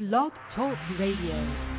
Blog Talk Radio.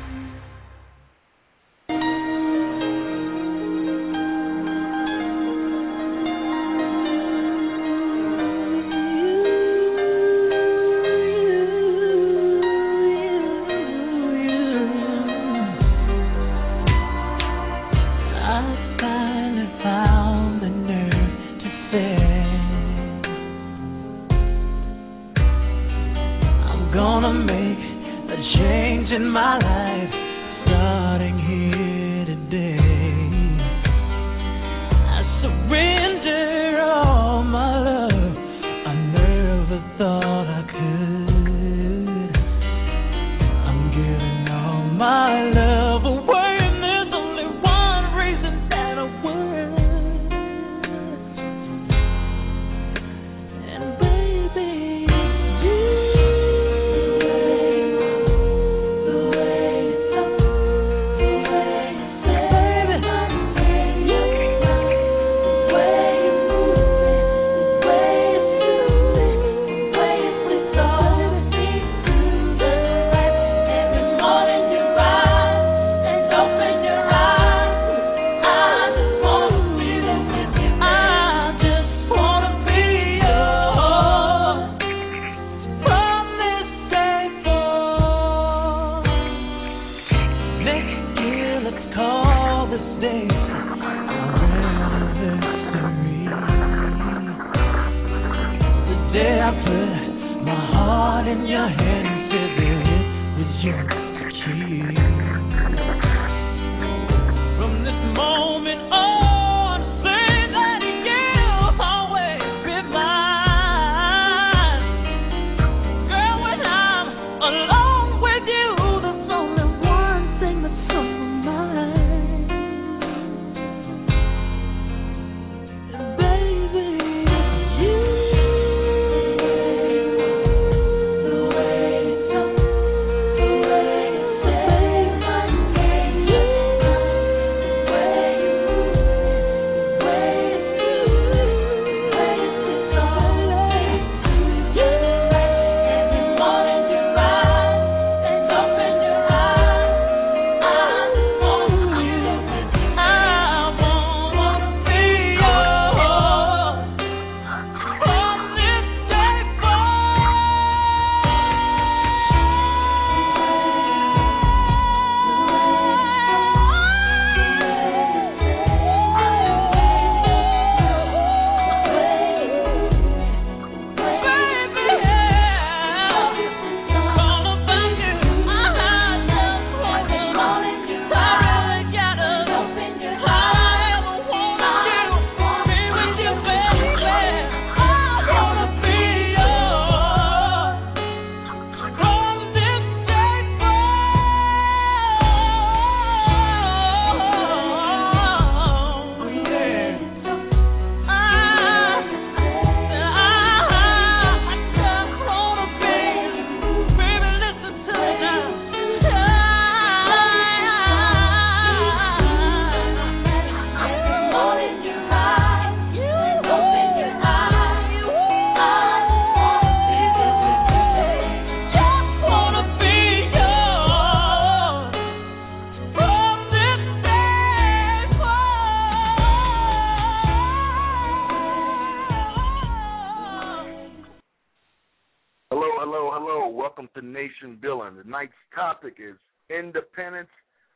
Tonight's topic is independence,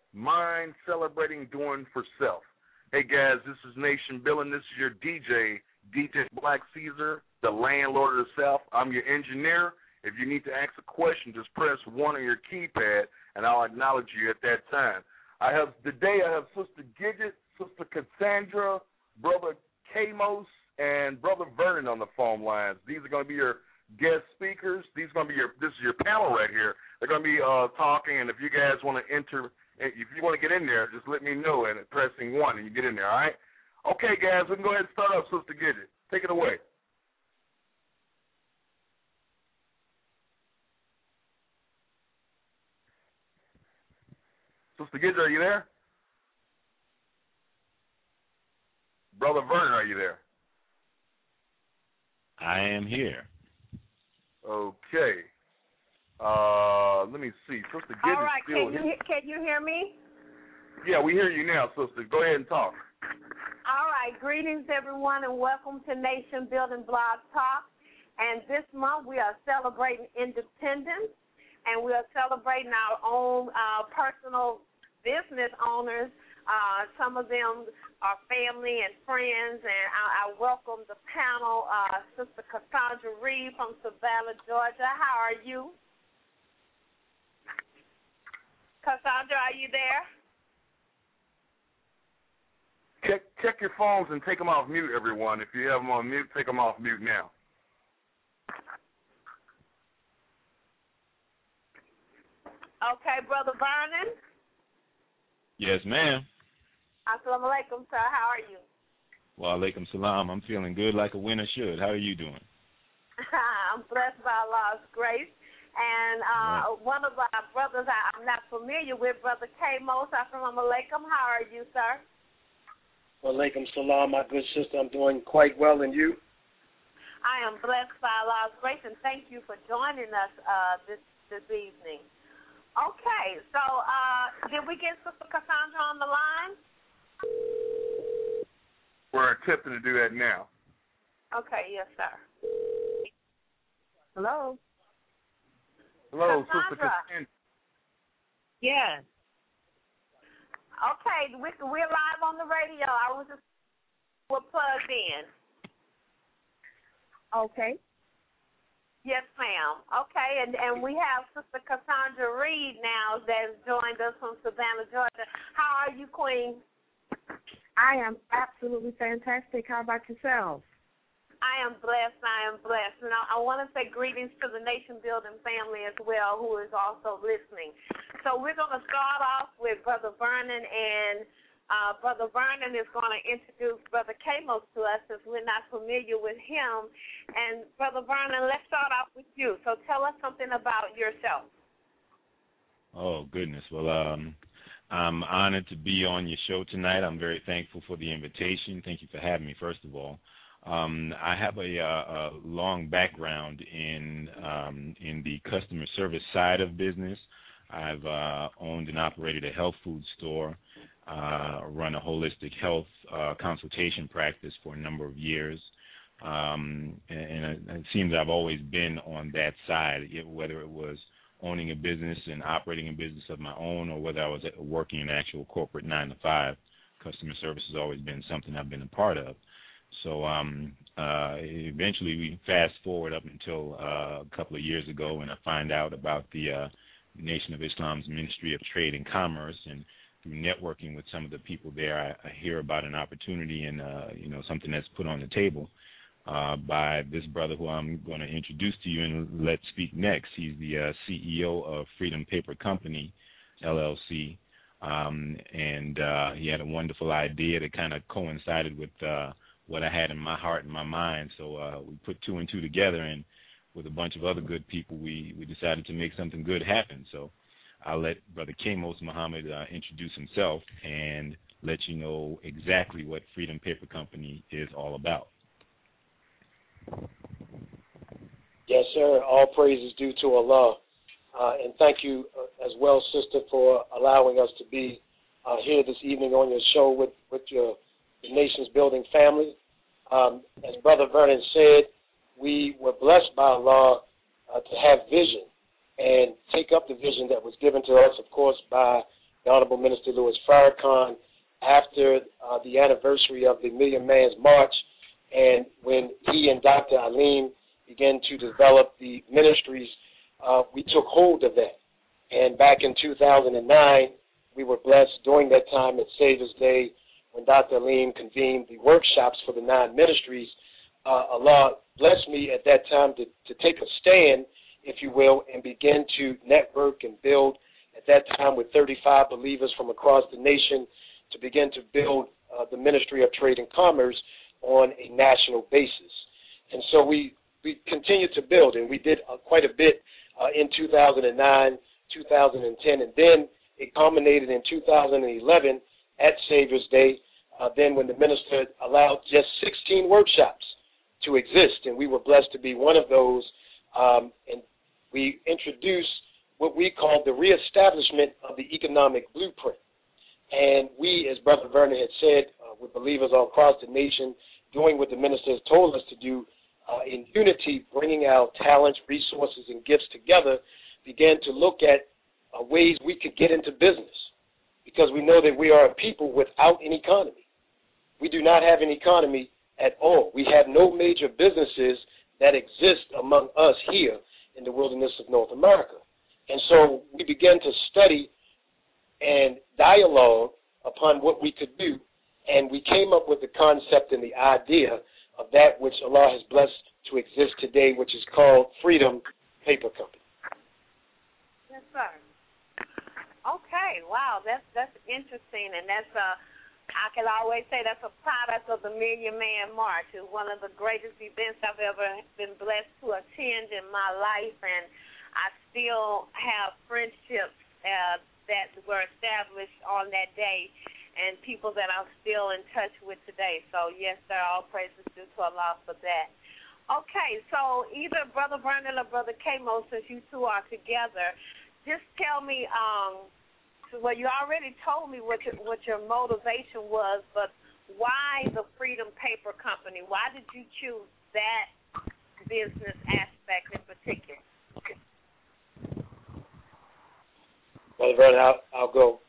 mind celebrating doing for self. Hey guys, this is Nation Billin. This is your DJ Black Caesar, the landlord of the South. I'm your engineer. If you need to ask a question, just press 1 on your keypad, and I'll acknowledge you at that time. Today I have Sister Gidget, Sister Cassandra, Brother Kamos, and Brother Vernon on the phone lines. These are going to be your guest speakers. This is your panel right here. They're going to be talking, and if you guys want to get in there, just let me know, and pressing 1, and you get in there, all right? Okay, guys, we can go ahead and start off, Sister Gidget. Take it away. Sister Gidget, are you there? Brother Vernon, are you there? I am here. Okay. let me see. Sister Gidget All right, still can you hear me? Yeah, we hear you now, sister. Go ahead and talk. All right, greetings everyone and welcome to Nation Building Blog Talk. And this month we are celebrating independence and we are celebrating our own personal business owners. Some of them are family and friends, and I welcome the panel, Sister Cassandra Reed from Savannah, Georgia. How are you? Cassandra, are you there? Check your phones and take them off mute, everyone. If you have them on mute, take them off mute now. Okay, Brother Vernon. Yes, ma'am. Assalamu alaikum, sir. How are you? Wa alaikum salam. I'm feeling good like a winner should. How are you doing? I'm blessed by Allah's grace. And one of our brothers I'm not familiar with, Brother K-Mos. Assalamu alaikum. How are you, sir? Wa alaikum salam, my good sister. I'm doing quite well, and you? I am blessed by Allah's grace, and thank you for joining us this evening. Okay, so did we get Sister Cassandra on the line? We're attempting to do that now. Okay, yes, sir. Hello? Hello, Cassandra. Sister Cassandra. Yes. Okay, we're live on the radio. We're plugged in. Okay. Yes, ma'am. Okay, and we have Sister Cassandra Reed now that has joined us from Savannah, Georgia. How are you, Queen? I am absolutely fantastic. How about yourself? I am blessed. And I want to say greetings to the Nation Building family as well, who is also listening. So we're going to start off with Brother Vernon, and Brother Vernon is going to introduce Brother K-Mos to us since we're not familiar with him. And Brother Vernon, let's start off with you. So tell us something about yourself. Oh, goodness. Well, I'm honored to be on your show tonight. I'm very thankful for the invitation. Thank you for having me, first of all. I have a long background in the customer service side of business. I've owned and operated a health food store, run a holistic health consultation practice for a number of years, and it seems I've always been on that side, whether it was owning a business and operating a business of my own or whether I was working an actual corporate 9-to-5. Customer service has always been something I've been a part of. So eventually we fast forward up until a couple of years ago when I find out about the Nation of Islam's Ministry of Trade and Commerce, and through networking with some of the people there, I hear about an opportunity and something that's put on the table by this brother who I'm going to introduce to you and let speak next. He's the CEO of Freedom Paper Company, LLC, and he had a wonderful idea that kind of coincided with what I had in my heart and my mind. So we put two and two together, and with a bunch of other good people, we decided to make something good happen. So I'll let Brother K-Mos Muhammad introduce himself and let you know exactly what Freedom Paper Company is all about. Yes, sir. All praise is due to Allah. And thank you as well, sister, for allowing us to be here this evening on your show with your Nations Building family. As Brother Vernon said, we were blessed by Allah to have vision and take up the vision that was given to us, of course, by the Honorable Minister Louis Farrakhan after the anniversary of the Million Man's March, and when he and Dr. Alim began to develop the ministries, we took hold of that. And back in 2009, we were blessed during that time at Savior's Day when Dr. Alim convened the workshops for the 9 ministries. Allah blessed me at that time to take a stand, if you will, and begin to network and build, at that time with 35 believers from across the nation, to begin to build the Ministry of Trade and Commerce on a national basis. And so we continued to build, and we did quite a bit in 2009, 2010, and then it culminated in 2011 at Savior's Day, then when the minister allowed just 16 workshops to exist, and we were blessed to be one of those, and we introduced what we call the reestablishment of the economic blueprint. And we, as Brother Vernon had said, with believers all across the nation, doing what the minister has told us to do, in unity, bringing our talents, resources, and gifts together, began to look at ways we could get into business, because we know that we are a people without an economy. We do not have an economy at all. We have no major businesses that exist among us here in the wilderness of North America. And so we began to study and dialogue upon what we could do, and we came up with the concept and the idea of that which Allah has blessed to exist today, which is called Freedom Paper Company. Yes, sir. Okay, wow, that's interesting, and that's I can always say that's a product of the Million Man March. It's one of the greatest events I've ever been blessed to attend in my life, and I still have friendships that were established on that day and people that I'm still in touch with today. So, yes, sir, all praises due to Allah for that. Okay, so either Brother Vernon or Brother Kamo, since you two are together, just tell me, well, you already told me what your motivation was, but why the Freedom Paper Company? Why did you choose that business aspect in particular? Brother Vernon, I'll go.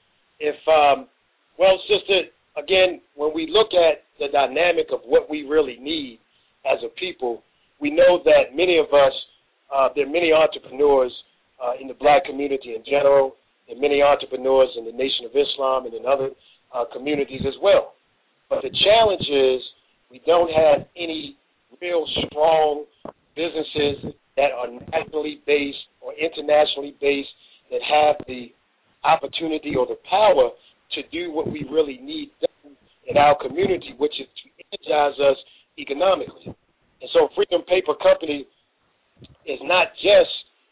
Well, sister, again, when we look at the dynamic of what we really need as a people, we know that many of us, there are many entrepreneurs in the black community in general, and many entrepreneurs in the Nation of Islam and in other communities as well. But the challenge is we don't have any real strong businesses that are nationally based or internationally based that have the opportunity or the power to do what we really need done in our community, which is to energize us economically. And so Freedom Paper Company is not just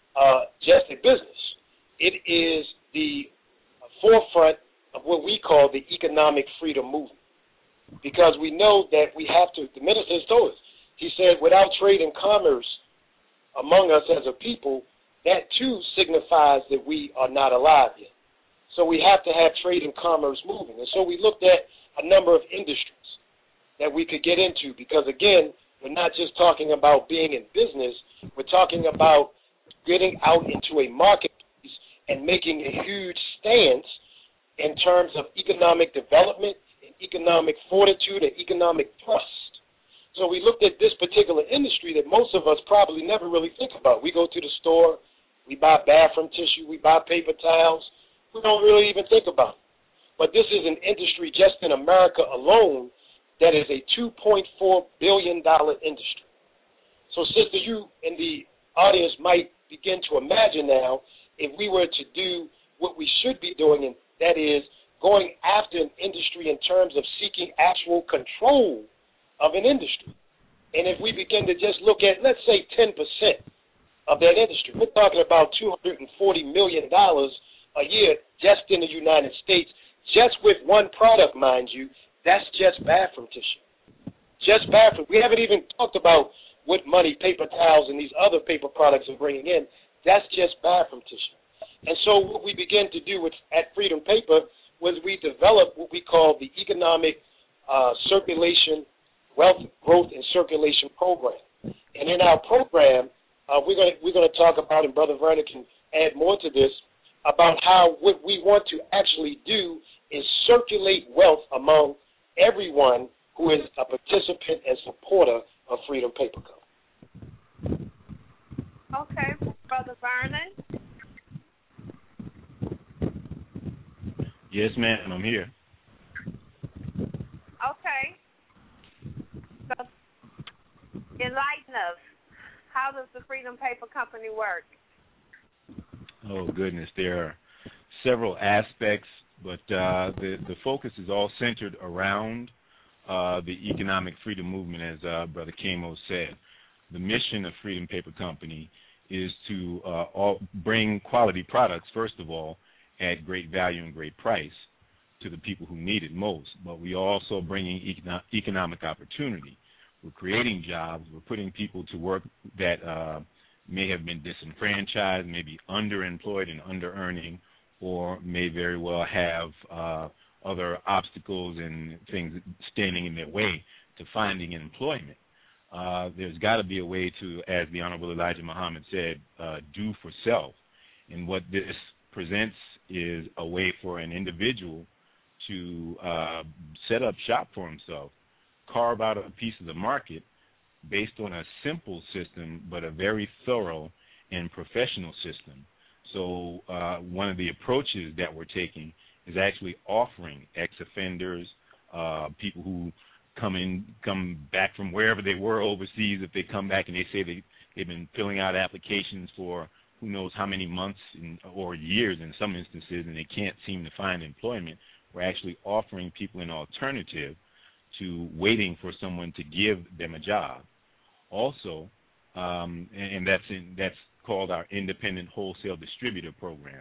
a business. It is the forefront of what we call the economic freedom movement, because we know that we have to, the minister has told us, he said, without trade and commerce among us as a people, that too signifies that we are not alive yet. So we have to have trade and commerce moving. And so we looked at a number of industries that we could get into, because, again, we're not just talking about being in business. We're talking about getting out into a marketplace and making a huge stance in terms of economic development and economic fortitude and economic trust. So we looked at this particular industry that most of us probably never really think about. We go to the store, we buy bathroom tissue, we buy paper towels. We don't really even think about it. But this is an industry just in America alone that is a $2.4 billion industry. So, sister, you and the audience might begin to imagine now if we were to do what we should be doing, and that is going after an industry in terms of seeking actual control of an industry. And if we begin to just look at, let's say, 10% of that industry, we're talking about $240 million a year just in the United States, just with one product, mind you. That's just bathroom tissue. Just bathroom. We haven't even talked about what money paper towels and these other paper products are bringing in. That's just bathroom tissue. And so what we began to do at Freedom Paper was we developed what we call the Economic Circulation, Wealth, Growth, and Circulation Program. And in our program, we're going to talk about, and Brother Vernon can add more to this, about how what we want to actually do is circulate wealth among everyone who is a participant and supporter of Freedom Paper Company. Okay, Brother Vernon. Yes, ma'am, I'm here. Okay. So, enlighten us. How does the Freedom Paper Company work? Oh, goodness. There are several aspects, but the focus is all centered around the economic freedom movement, as Brother Kamo said. The mission of Freedom Paper Company is to bring quality products, first of all, at great value and great price to the people who need it most. But we are also bringing economic opportunity. We're creating jobs. We're putting people to work that may have been disenfranchised, may be underemployed and under-earning, or may very well have other obstacles and things standing in their way to finding employment. There's got to be a way to, as the Honorable Elijah Muhammad said, do for self. And what this presents is a way for an individual to set up shop for himself, carve out a piece of the market based on a simple system but a very thorough and professional system. So one of the approaches that we're taking is actually offering ex-offenders, people who come back from wherever they were overseas, if they come back and they say they've been filling out applications for who knows how many months or years in some instances, and they can't seem to find employment, we're actually offering people an alternative to waiting for someone to give them a job. Also, and that's called our Independent Wholesale Distributor Program.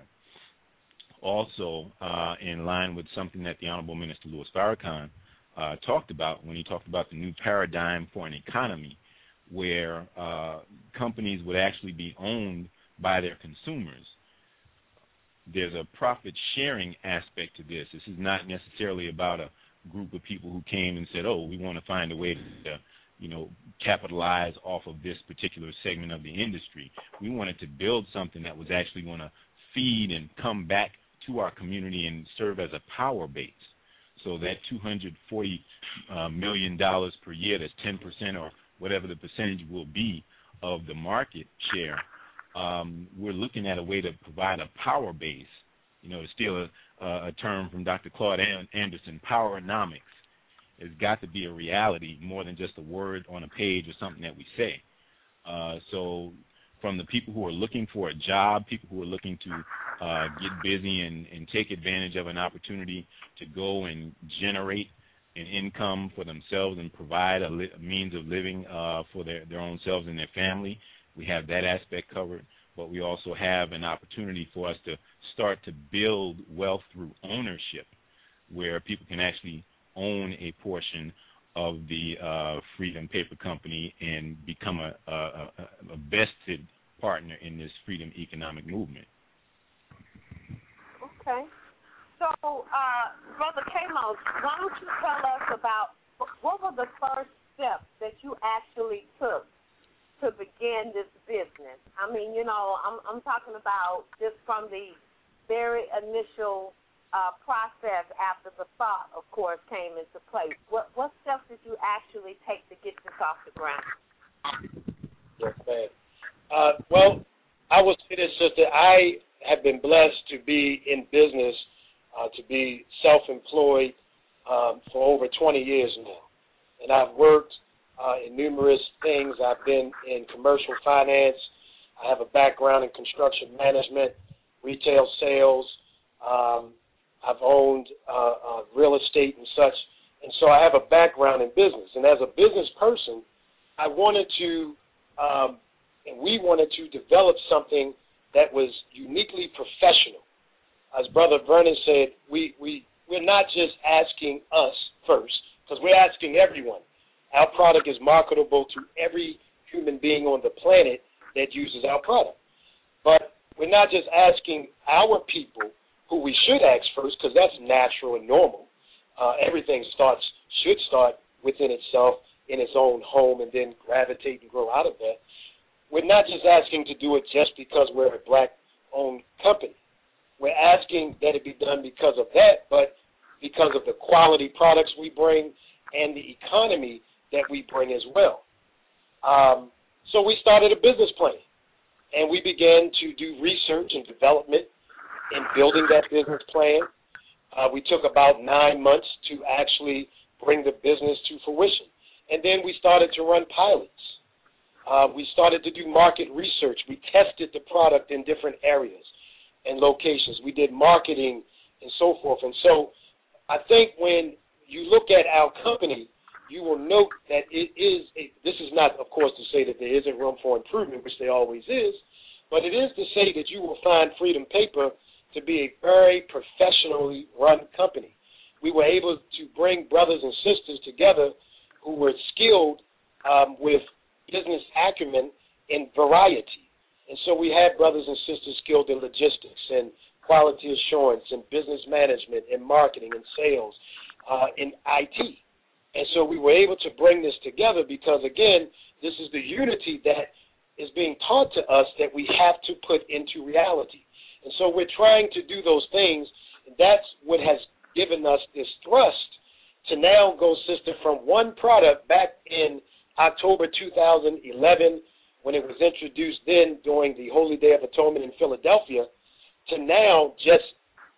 Also, in line with something that the Honorable Minister Louis Farrakhan talked about when he talked about the new paradigm for an economy where companies would actually be owned by their consumers. There's a profit-sharing aspect to this. This is not necessarily about a group of people who came and said, oh, we want to find a way to capitalize off of this particular segment of the industry. We wanted to build something that was actually going to feed and come back to our community and serve as a power base. So that $240 million per year, that's 10% or whatever the percentage will be of the market share, we're looking at a way to provide a power base. To steal a term from Dr. Claude Anderson, poweronomics has got to be a reality more than just a word on a page or something that we say. So from the people who are looking for a job, people who are looking to get busy and take advantage of an opportunity to go and generate an income for themselves and provide a means of living for their own selves and their family, we have that aspect covered. But we also have an opportunity for us to start to build wealth through ownership, where people can actually own a portion of the Freedom Paper Company and become a vested partner in this freedom economic movement. Okay. So, Brother Kamos, why don't you tell us about what were the first steps that you actually took to begin this business? I mean, I'm talking about just from the very initial process after the thought, of course, came into place. What steps did you actually take to get this off the ground? Yes, ma'am. Well, I will say this, sister. I have been blessed to be in business, to be self-employed for over 20 years now. And I've worked in numerous things. I've been in commercial finance. I have a background in construction management, retail sales. I've owned real estate and such. And so I have a background in business. And as a business person, I wanted to, and we wanted to develop something that was uniquely professional. As Brother Vernon said, we're not just asking us first, because we're asking everyone. Our product is marketable to every human being on the planet that uses our product. But we're not just asking our people, who we should ask first, because that's natural and normal. Everything should start within itself in its own home and then gravitate and grow out of that. We're not just asking to do it just because we're a black-owned company. We're asking that it be done because of that, but because of the quality products we bring and the economy that we bring as well. So we started a business plan, and we began to do research and development in building that business plan. We took about 9 months to actually bring the business to fruition. And then we started to run pilots. We started to do market research. We tested the product in different areas and locations. We did marketing and so forth. And so I think when you look at our company, you will note that this is not, of course, to say that there isn't room for improvement, which there always is, but it is to say that you will find Freedom Paper to be a very professionally run company. We were able to bring brothers and sisters together who were skilled with business acumen in variety. brothers and sisters skilled in logistics and quality assurance and business management and marketing and sales in IT. And so we were able to bring this together because, again, this is the unity that is being taught to us that we have to put into reality. And so we're trying to do those things, and that's what has given us this thrust to now go, sister, from one product back in October 2011 when it was introduced then during the Holy Day of Atonement in Philadelphia to now just,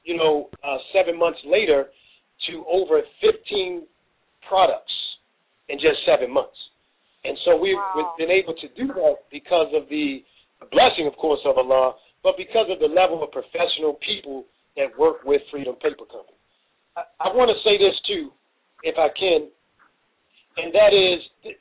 7 months later to over 15 products in just 7 months. And so we've been able to do that because of the blessing, of course, of Allah, but because of the level of professional people that work with Freedom Paper Company. I want to say this, too, if I can, and that is,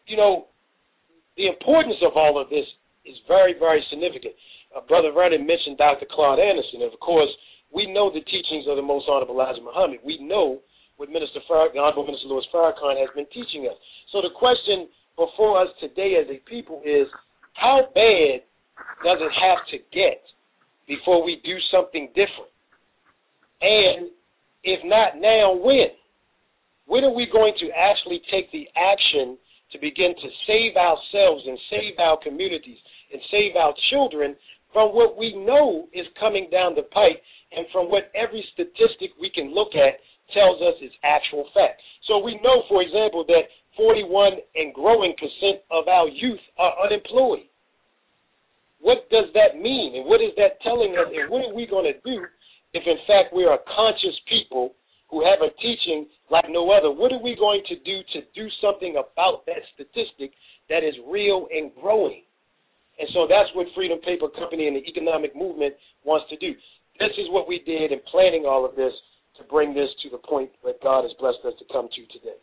the importance of all of this is very, very significant. Brother Vernon mentioned Dr. Claude Anderson. And, of course, we know the teachings of the Most Honorable Elijah Muhammad. We know what Honorable Minister Louis Farrakhan has been teaching us. So the question before us today as a people is, how bad does it have to get before we do something different? And if not now, when? When are we going to actually take the action to begin to save ourselves and save our communities and save our children from what we know is coming down the pike and from what every statistic we can look at tells us is actual fact? So we know, for example, that 41% and growing of our youth are unemployed. What does that mean, and what is that telling us, and what are we going to do if, in fact, we are a conscious people who have a teaching like no other? What are we going to do something about that statistic that is real and growing? And so that's what Freedom Paper Company and the economic movement wants to do. This is what we did in planning all of this to bring this to the point that God has blessed us to come to today.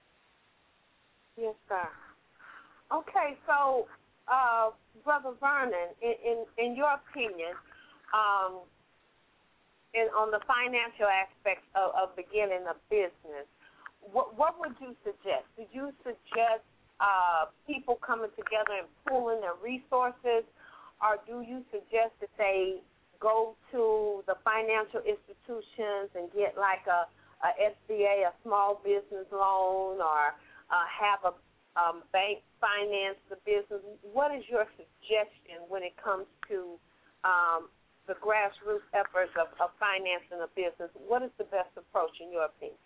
Yes, sir. Okay, so, Brother Vernon, in your opinion, on the financial aspects of beginning a business, what would you suggest? Did you suggest people coming together and pooling their resources, or do you suggest that they go to the financial institutions and get like a SBA, a small business loan, or have a bank finance the business? What is your suggestion when it comes to the grassroots efforts of financing a business? What is the best approach in your opinion?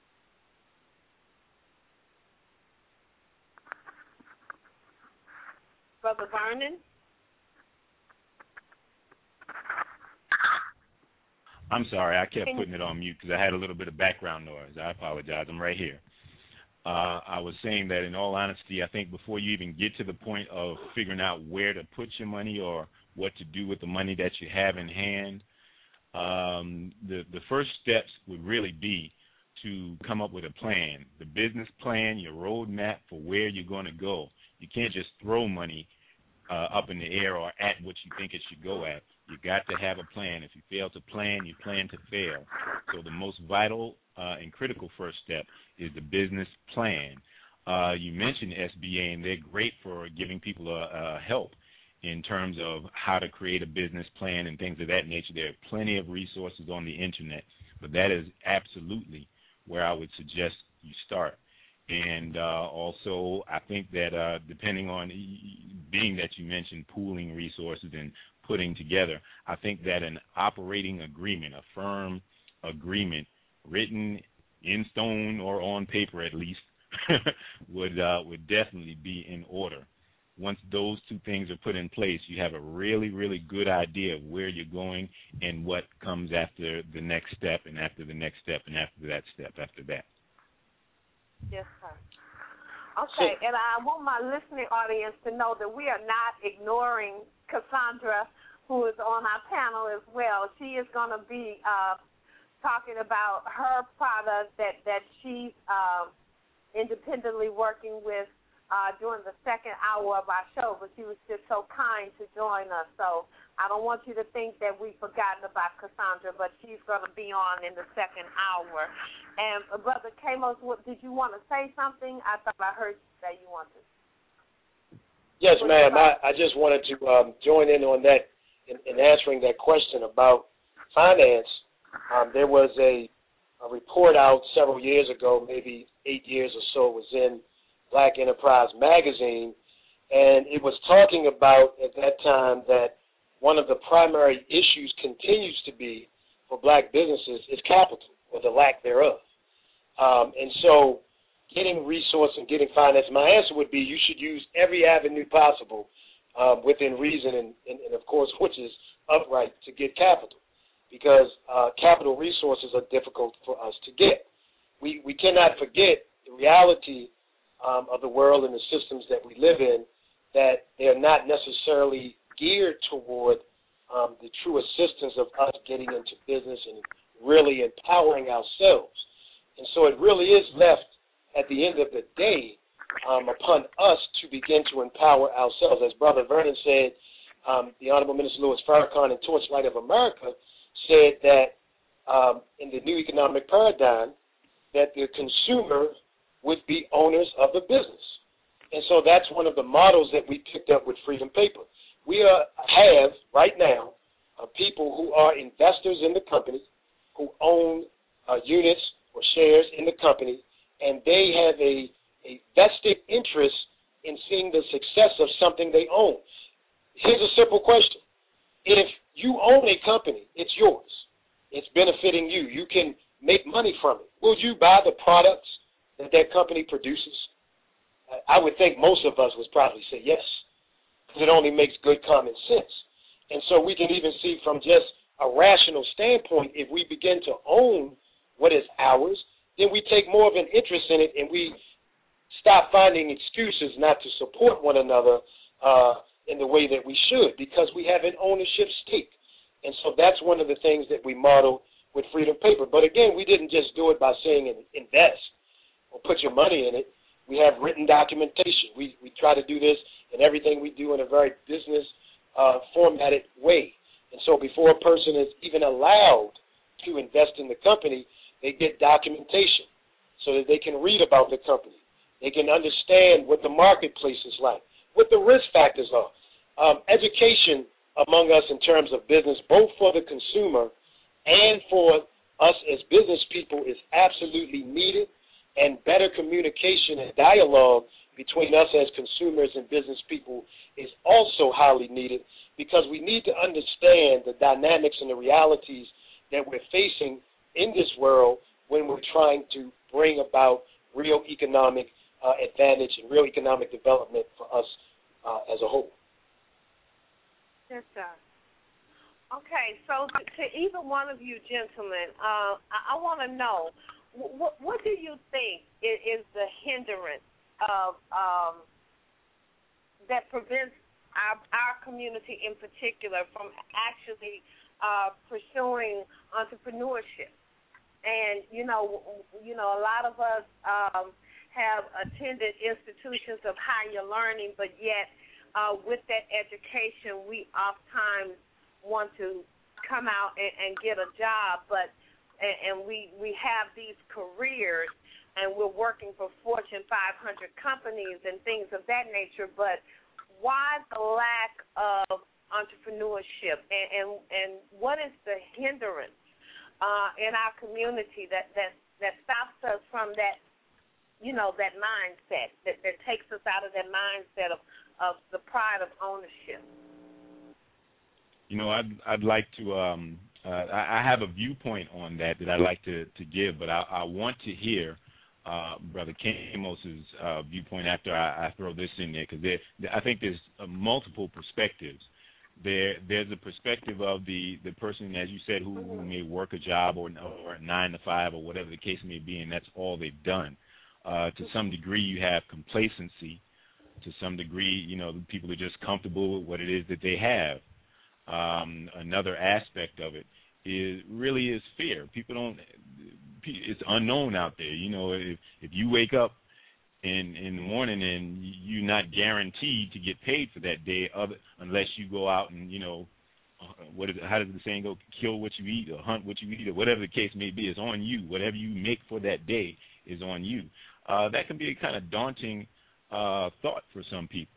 Brother Vernon? I'm sorry, I kept putting it on mute because I had a little bit of background noise. I apologize. I'm right here. I was saying that in all honesty, I think before you even get to the point of figuring out where to put your money or what to do with the money that you have in hand, the first steps would really be to come up with a plan, the business plan, your roadmap for where you're going to go. You can't just throw money up in the air or at what you think it should go at. You got to have a plan. If you fail to plan, you plan to fail. So the most vital and critical first step is the business plan. You mentioned SBA, and they're great for giving people help in terms of how to create a business plan and things of that nature. There are plenty of resources on the Internet, but that is absolutely where I would suggest you start. And also, I think that depending on, being that you mentioned pooling resources and putting together, I think that an operating agreement, a firm agreement, written in stone or on paper at least, would definitely be in order. Once those two things are put in place, you have a really, really good idea of where you're going and what comes after the next step and after the next step and after that step after that. Yes, sir. Okay, and I want my listening audience to know that we are not ignoring Cassandra, who is on our panel as well. She is going to be talking about her product that she's independently working with during the second hour of our show, but she was just so kind to join us. So I don't want you to think that we've forgotten about Cassandra, but she's going to be on in the second hour. And Brother Kamos, did you want to say something? I thought I heard you say you wanted to. Yes, ma'am. I just wanted to join in on that in answering that question about finance, there was a report out several years ago, maybe 8 years or so. It was in Black Enterprise magazine, and it was talking about at that time that one of the primary issues continues to be for black businesses is capital, or the lack thereof. And so getting resource and getting finance, my answer would be you should use every avenue possible within reason and, of course, which is upright to get capital, because capital resources are difficult for us to get. We cannot forget the reality of the world and the systems that we live in, that they are not necessarily geared toward the true assistance of us getting into business and really empowering ourselves. And so it really is left at the end of the day upon us to begin to empower ourselves. As Brother Vernon said, the Honorable Minister Louis Farrakhan in Torchlight of America said that in the new economic paradigm that the consumer would be owners of the business. And so that's one of the models that we picked up with Freedom Paper. We have right now people who are investors in the company, who own units or shares in the company, and they have a vested interest in seeing the success of something they own. Here's a simple question. If you own a company, it's yours. It's benefiting you. You can make money from it. Will you buy the products that company produces? I would think most of us would probably say yes, because it only makes good common sense. And so we can even see from just a rational standpoint, if we begin to own what is ours, then we take more of an interest in it, and we stop finding excuses not to support one another in the way that we should, because we have an ownership stake. And so that's one of the things that we model with Freedom Paper. But again, we didn't just do it by saying invest or put your money in it. We have written documentation. We try to do this in everything we do in a very business formatted way. And so before a person is even allowed to invest in the company, they get documentation so that they can read about the company. They can understand what the marketplace is like, what the risk factors are. Education among us in terms of business, both for the consumer and for us as business people, is absolutely needed, and better communication and dialogue between us as consumers and business people is also highly needed, because we need to understand the dynamics and the realities that we're facing in this world when we're trying to bring about real economic advantage and real economic development for us as a whole. Yes, sir. Okay, so to either one of you gentlemen, I want to know, what do you think is the hindrance of that prevents our community in particular from actually pursuing entrepreneurship? And you know, a lot of us have attended institutions of higher learning, but yet with that education, we oftentimes want to come out and get a job, and we have these careers, and we're working for Fortune 500 companies and things of that nature, but why the lack of entrepreneurship, and what is the hindrance in our community that stops us from that, that mindset, that takes us out of that mindset of the pride of ownership? I'd like to I have a viewpoint on that I'd like to give, but I want to hear Brother Camos's viewpoint after I throw this in there, because I think there's multiple perspectives. There's a perspective of the person, as you said, who may work a job or 9 to 5 or whatever the case may be, and that's all they've done. To some degree, you have complacency. To some degree, the people are just comfortable with what it is that they have. Another aspect of it is fear. It's unknown out there. If you wake up in the morning and you're not guaranteed to get paid for that day, unless you go out and how does the saying go? Kill what you eat or hunt what you eat, or whatever the case may be. It's on you. Whatever you make for that day is on you. That can be a kind of daunting thought for some people.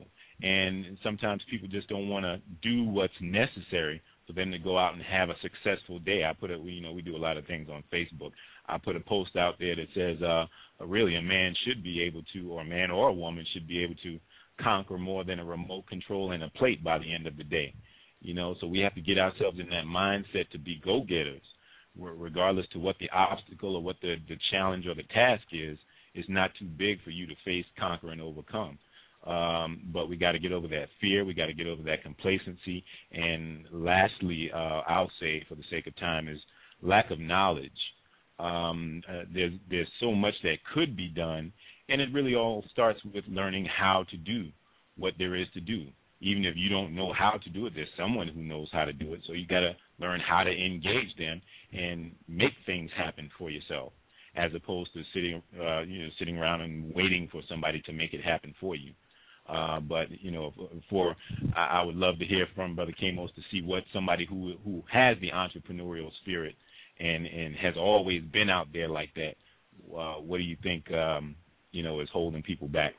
And sometimes people just don't want to do what's necessary for them to go out and have a successful day. We do a lot of things on Facebook. I put a post out there that says, really, a man should be able to, or a man or a woman should be able to conquer more than a remote control and a plate by the end of the day. So we have to get ourselves in that mindset to be go-getters, regardless to what the obstacle or what the challenge or the task is. It's not too big for you to face, conquer, and overcome. But we got to get over that fear. We got to get over that complacency. And lastly, I'll say, for the sake of time, is lack of knowledge. There's so much that could be done, and it really all starts with learning how to do what there is to do. Even if you don't know how to do it, there's someone who knows how to do it. So you got to learn how to engage them and make things happen for yourself, as opposed to sitting around and waiting for somebody to make it happen for you. But I would love to hear from Brother Kamos to see what somebody who has the entrepreneurial spirit and has always been out there like that. What do you think is holding people back?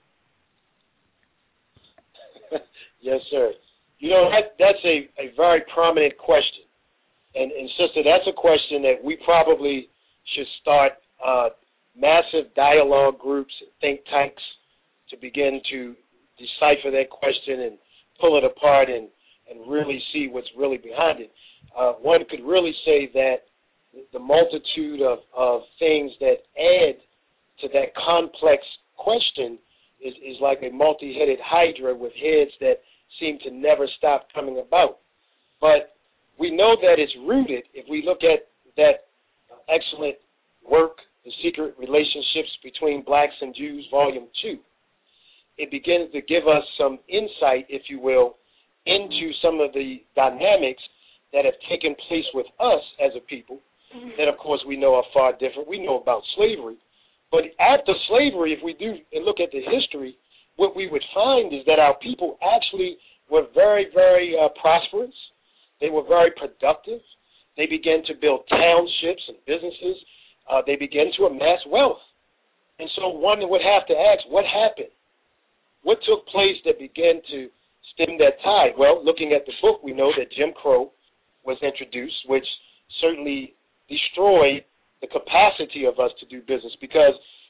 Yes, sir. That's a very prominent question, and sister, that's a question that we probably should start massive dialogue groups and think tanks to begin to decipher that question and pull it apart and really see what's really behind it. One could really say that the multitude of things that add to that complex question is like a multi-headed hydra with heads that seem to never stop coming about. But we know that it's rooted, if we look at that excellent work, The Secret Relationships Between Blacks and Jews, Volume 2, it begins to give us some insight, if you will, into some of the dynamics that have taken place with us as a people that, of course, we know are far different. We know about slavery. But after slavery, if we do and look at the history, what we would find is that our people actually were very, very prosperous. They were very productive. They began to build townships and businesses. They began to amass wealth. And so one would have to ask, what happened? What took place that began to stem that tide? Well, looking at the book, we know that Jim Crow was introduced, which certainly destroyed the capacity of us to do business, because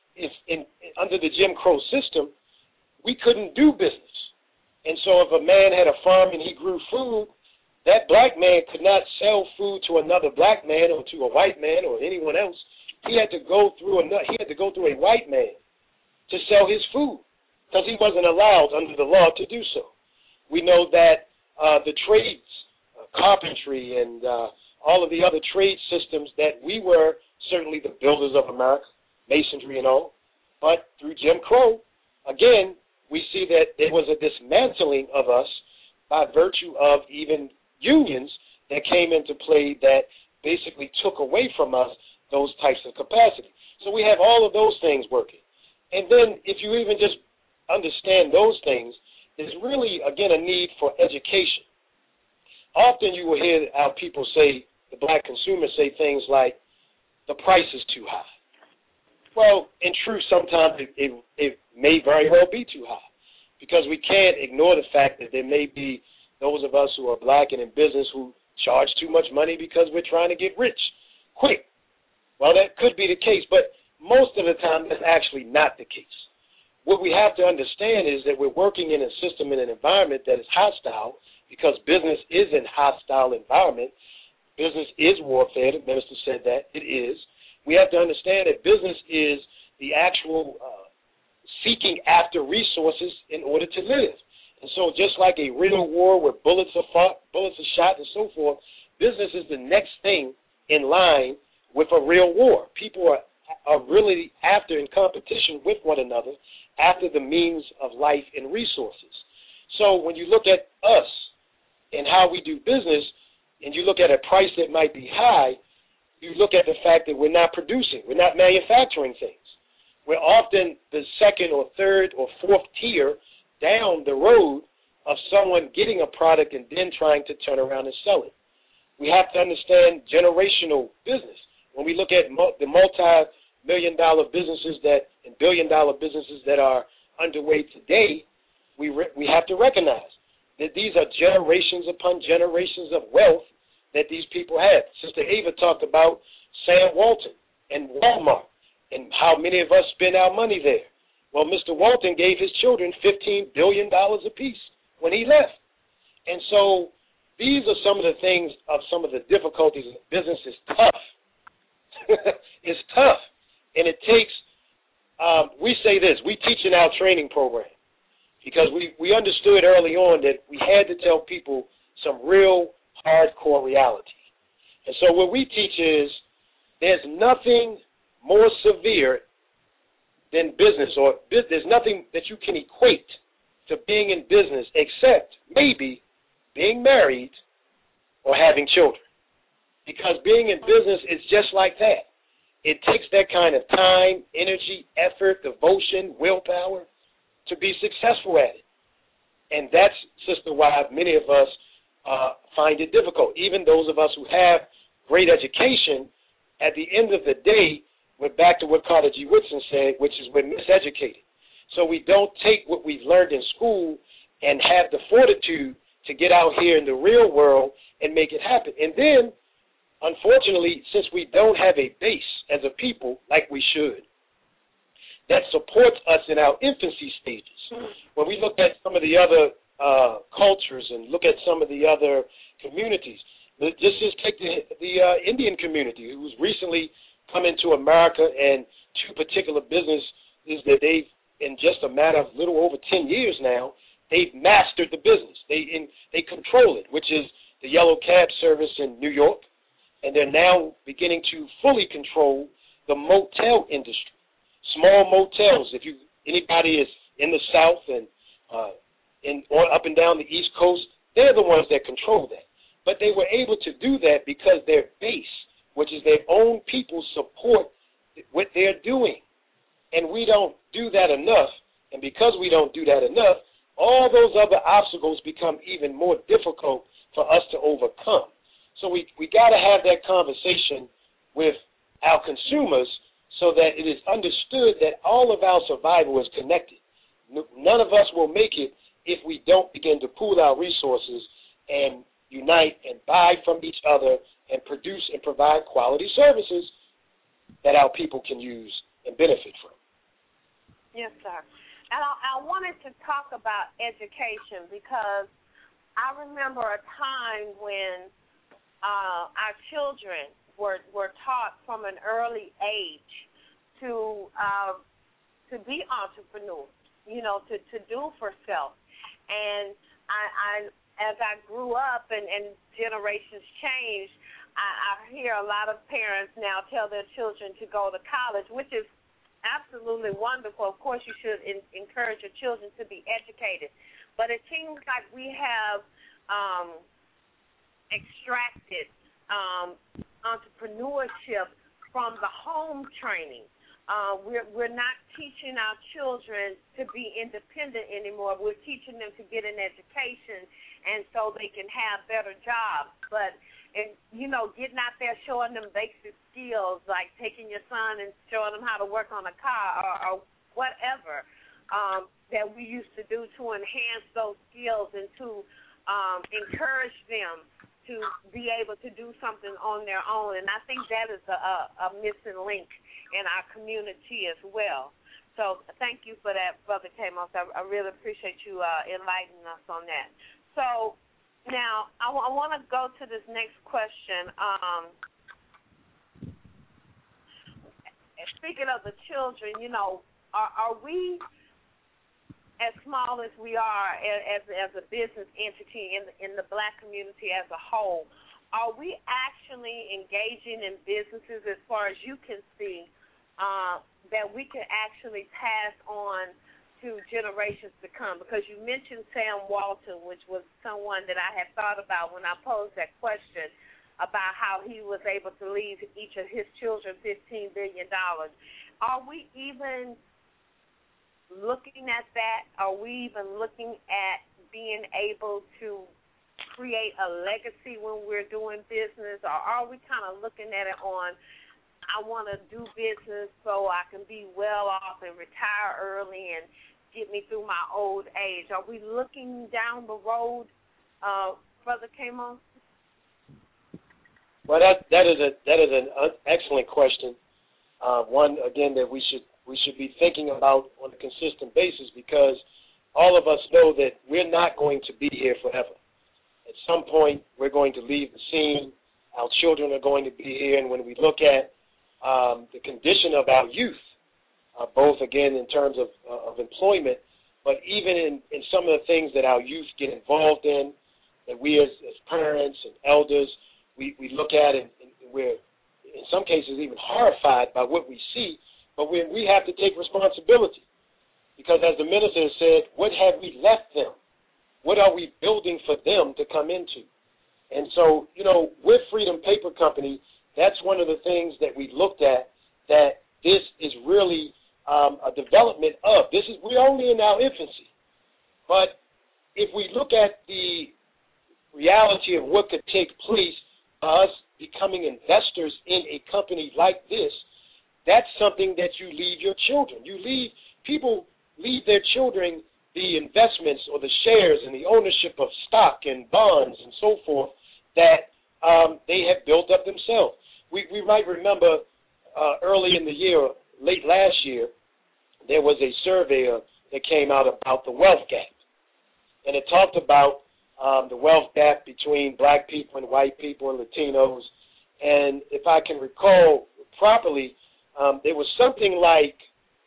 under the Jim Crow system, we couldn't do business. And so if a man had a farm and he grew food, that black man could not sell food to another black man or to a white man or anyone else. He had to go through a white man to sell his food, because he wasn't allowed under the law to do so. We know that the trades, carpentry and all of the other trade systems, that we were certainly the builders of America, masonry and all. But through Jim Crow, again, we see that there was a dismantling of us by virtue of even unions that came into play that basically took away from us those types of capacity. So we have all of those things working. And then if you even just understand those things, there's really, again, a need for education. Often you will hear our people say, the black consumer say things like, the price is too high. Well, in truth, sometimes it may very well be too high, because we can't ignore the fact that there may be those of us who are black and in business who charge too much money because we're trying to get rich quick. Well, that could be the case, but most of the time that's actually not the case. What we have to understand is that we're working in a system, in an environment that is hostile, because business is a hostile environment. Business is warfare. The minister said that. It is. We have to understand that business is the actual seeking after resources in order to live. And so just like a real war where bullets are fought, bullets are shot, and so forth, business is the next thing in line with a real war. People are really after, in competition with one another, after the means of life and resources. So when you look at us and how we do business, and you look at a price that might be high, you look at the fact that we're not producing, we're not manufacturing things. We're often the second or third or fourth tier down the road of someone getting a product and then trying to turn around and sell it. We have to understand generational business. When we look at the multi-million-dollar businesses and billion-dollar businesses that are underway today, we have to recognize that these are generations upon generations of wealth that these people have. Sister Ava talked about Sam Walton and Walmart and how many of us spend our money there. Well, Mr. Walton gave his children $15 billion apiece when he left. And so these are some of the things of some of the difficulties in business. Is tough. It's tough. And it takes, we say this, we teach in our training program because we understood early on that we had to tell people some real hardcore reality. And so what we teach is there's nothing more severe than business, or there's nothing that you can equate to being in business except maybe being married or having children. Because being in business is just like that. It takes that kind of time, energy, effort, devotion, willpower to be successful at it. And that's, Sister, why many of us find it difficult. Even those of us who have great education, at the end of the day, we're back to what Carter G. Woodson said, which is we're miseducated. So we don't take what we've learned in school and have the fortitude to get out here in the real world and make it happen. And then, unfortunately, since we don't have a base as a people like we should, that supports us in our infancy stages. When we look at some of the other cultures and look at some of the other communities, just take the Indian community, who's recently come into America, and two particular businesses that they've, in just a matter of little over 10 years now, they've mastered the business. They control it, which is the yellow cab service in New York, and they're now beginning to fully control the motel industry. Small motels. If anybody is in the South and up and down the East Coast, they're the ones that control that. But they were able to do that because their base, which is their own people, support what they're doing. And we don't do that enough. And because we don't do that enough, all those other obstacles become even more difficult for us to overcome. So we got to have that conversation with our consumers so that it is understood that all of our survival is connected. None of us will make it if we don't begin to pool our resources and unite and buy from each other and produce and provide quality services that our people can use and benefit from. Yes, sir. And I wanted to talk about education because I remember a time when our children were taught from an early age to be entrepreneurs, to do for self. And I as I grew up and generations changed, I hear a lot of parents now tell their children to go to college, which is absolutely wonderful. Of course, you should encourage your children to be educated. But it seems like we have extracted entrepreneurship from the home training. We're not teaching our children to be independent anymore. We're teaching them to get an education and so they can have better jobs. But, getting out there showing them basic skills like taking your son and showing them how to work on a car or whatever that we used to do to enhance those skills and to encourage them to be able to do something on their own. And I think that is a missing link in our community as well. So thank you for that, Brother Camos. I really appreciate you enlightening us on that. So now I want to go to this next question. Speaking of the children, are we, as small as we are as a business entity in the black community as a whole, are we actually engaging in businesses, as far as you can see, that we can actually pass on to generations to come? Because you mentioned Sam Walton, which was someone that I had thought about when I posed that question about how he was able to leave each of his children $15 billion. Are we even looking at that? Are we even looking at being able to create a legacy when we're doing business? Or are we kind of looking at it on, I want to do business so I can be well off and retire early and get me through my old age? Are we looking down the road, Brother Kamo? Well, that is an excellent question. One again that we should be thinking about on a consistent basis, because all of us know that we're not going to be here forever. At some point, we're going to leave the scene. Our children are going to be here, and when we look at the condition of our youth, both again in terms of employment, but even in some of the things that our youth get involved in, that we as parents and elders, we look at it, and we're in some cases even horrified by what we see, but we have to take responsibility. Because as the minister has said, what have we left them? What are we building for them to come into? And so, with Freedom Paper Company, that's one of the things that we looked at, that this is really a development of. We're only in our infancy. But if we look at the reality of what could take place, us becoming investors in a company like this, that's something that you leave your children. People leave their children the investments or the shares and the ownership of stock and bonds and so forth that they have built up themselves. We might remember early in the year, late last year, there was a survey that came out about the wealth gap. And it talked about the wealth gap between black people and white people and Latinos. And if I can recall properly, there was something like,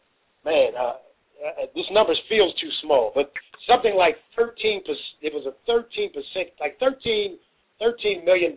this number feels too small, but something like 13%, it was a 13%, like $13 million,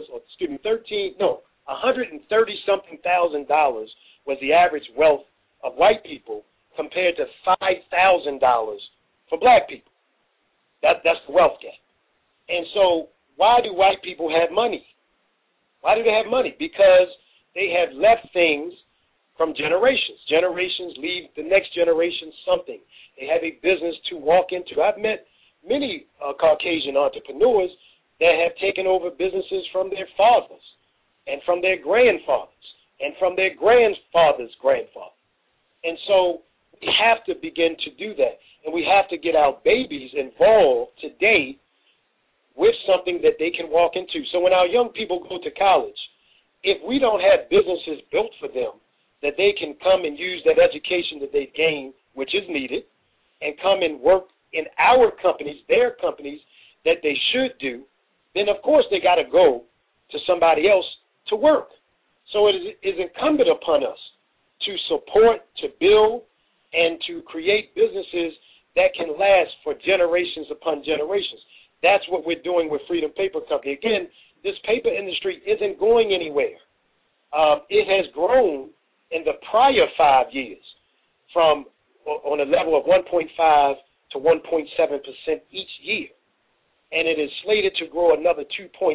$130-something thousand was the average wealth of white people compared to $5,000 for black people. That's the wealth gap. And so why do white people have money? Why do they have money? Because they have left things from generations. Generations leave the next generation something. They have a business to walk into. I've met many Caucasian entrepreneurs that have taken over businesses from their fathers and from their grandfathers and from their grandfather's grandfather. And so we have to begin to do that. And we have to get our babies involved today with something that they can walk into. So when our young people go to college, if we don't have businesses built for them, that they can come and use that education that they've gained, which is needed, and come and work in our companies, their companies, that they should do, then of course they got to go to somebody else to work. So it is incumbent upon us to support, to build, and to create businesses that can last for generations upon generations. That's what we're doing with Freedom Paper Company. Again, this paper industry isn't going anywhere. It has grown in the prior 5 years from on a level of 1.5 to 1.7% each year. And it is slated to grow another 2.5%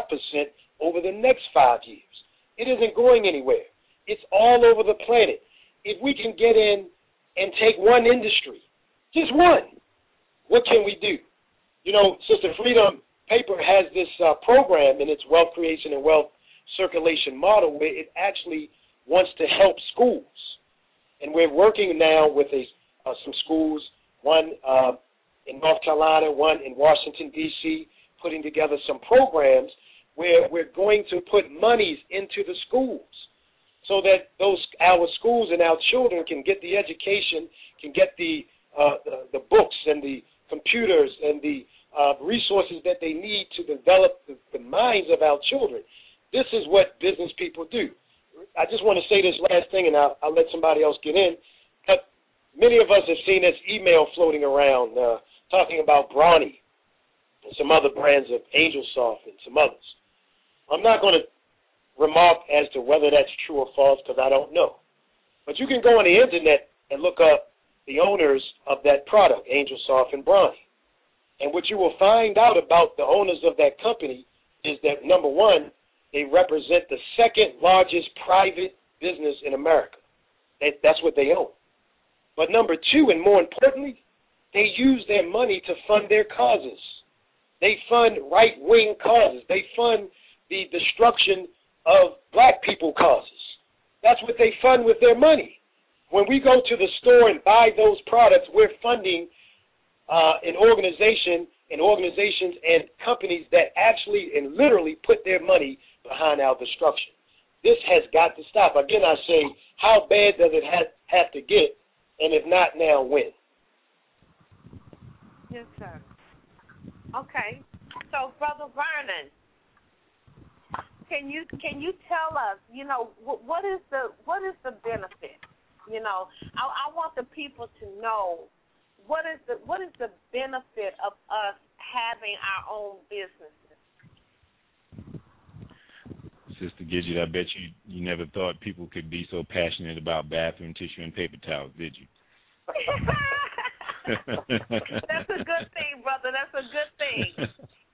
over the next 5 years. It isn't going anywhere. It's all over the planet. If we can get in and take one industry, just one, what can we do? Sister Freedom Paper has this program in its wealth creation and wealth circulation model where it actually wants to help schools. And we're working now with some schools, one in North Carolina, one in Washington, D.C., putting together some programs where we're going to put monies into the schools so that our schools and our children can get the education, can get the books and the computers and the resources that they need to develop the minds of our children. This is what business people do. I just want to say this last thing, and I'll let somebody else get in. But many of us have seen this email floating around talking about Brawny and some other brands of Angel Soft and some others. I'm not going to remark as to whether that's true or false because I don't know. But you can go on the internet and look up the owners of that product, Angel Soft and Brawny. And what you will find out about the owners of that company is that, number one, they represent the second largest private business in America. That's what they own. But number two, and more importantly, they use their money to fund their causes. They fund right-wing causes. They fund the destruction of black people causes. That's what they fund with their money. when we go to the store and buy those products, we're funding an organization and organizations and companies that actually and literally put their money behind our destruction. This has got to stop. Again, I say, how bad does it have to get? And if not now, when? Yes, sir. Okay. So, Brother Vernon, can you tell us, what is the benefit? I want the people to know what is the benefit of us having our own businesses. Sister Gidget, I bet you never thought people could be so passionate about bathroom tissue and paper towels, did you? That's a good thing, brother. That's a good thing.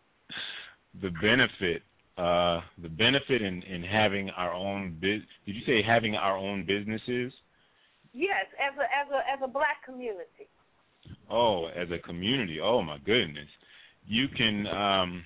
The benefit in having our own did you say having our own businesses? Yes, as a black community. Oh, as a community. Oh my goodness. You can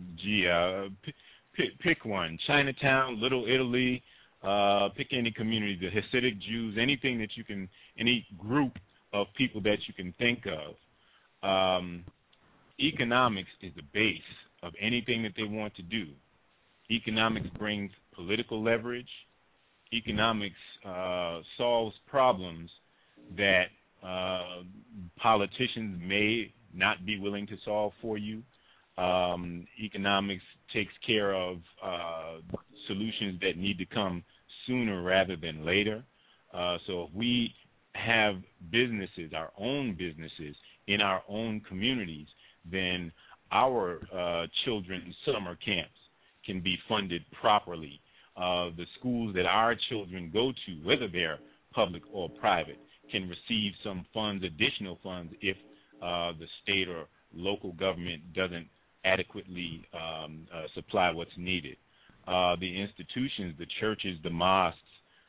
pick one. Chinatown, Little Italy, pick any community, the Hasidic Jews, anything that you can, any group of people that you can think of. Economics is the base of anything that they want to do. Economics brings political leverage. Economics solves problems that politicians may not be willing to solve for you. Economics takes care of solutions that need to come sooner rather than later. So if we have businesses, our own businesses, in our own communities, then our children's summer camps can be funded properly. The schools that our children go to, whether they're public or private, can receive some funds, additional funds, if the state or local government doesn't adequately supply what's needed. The institutions, the churches, the mosques,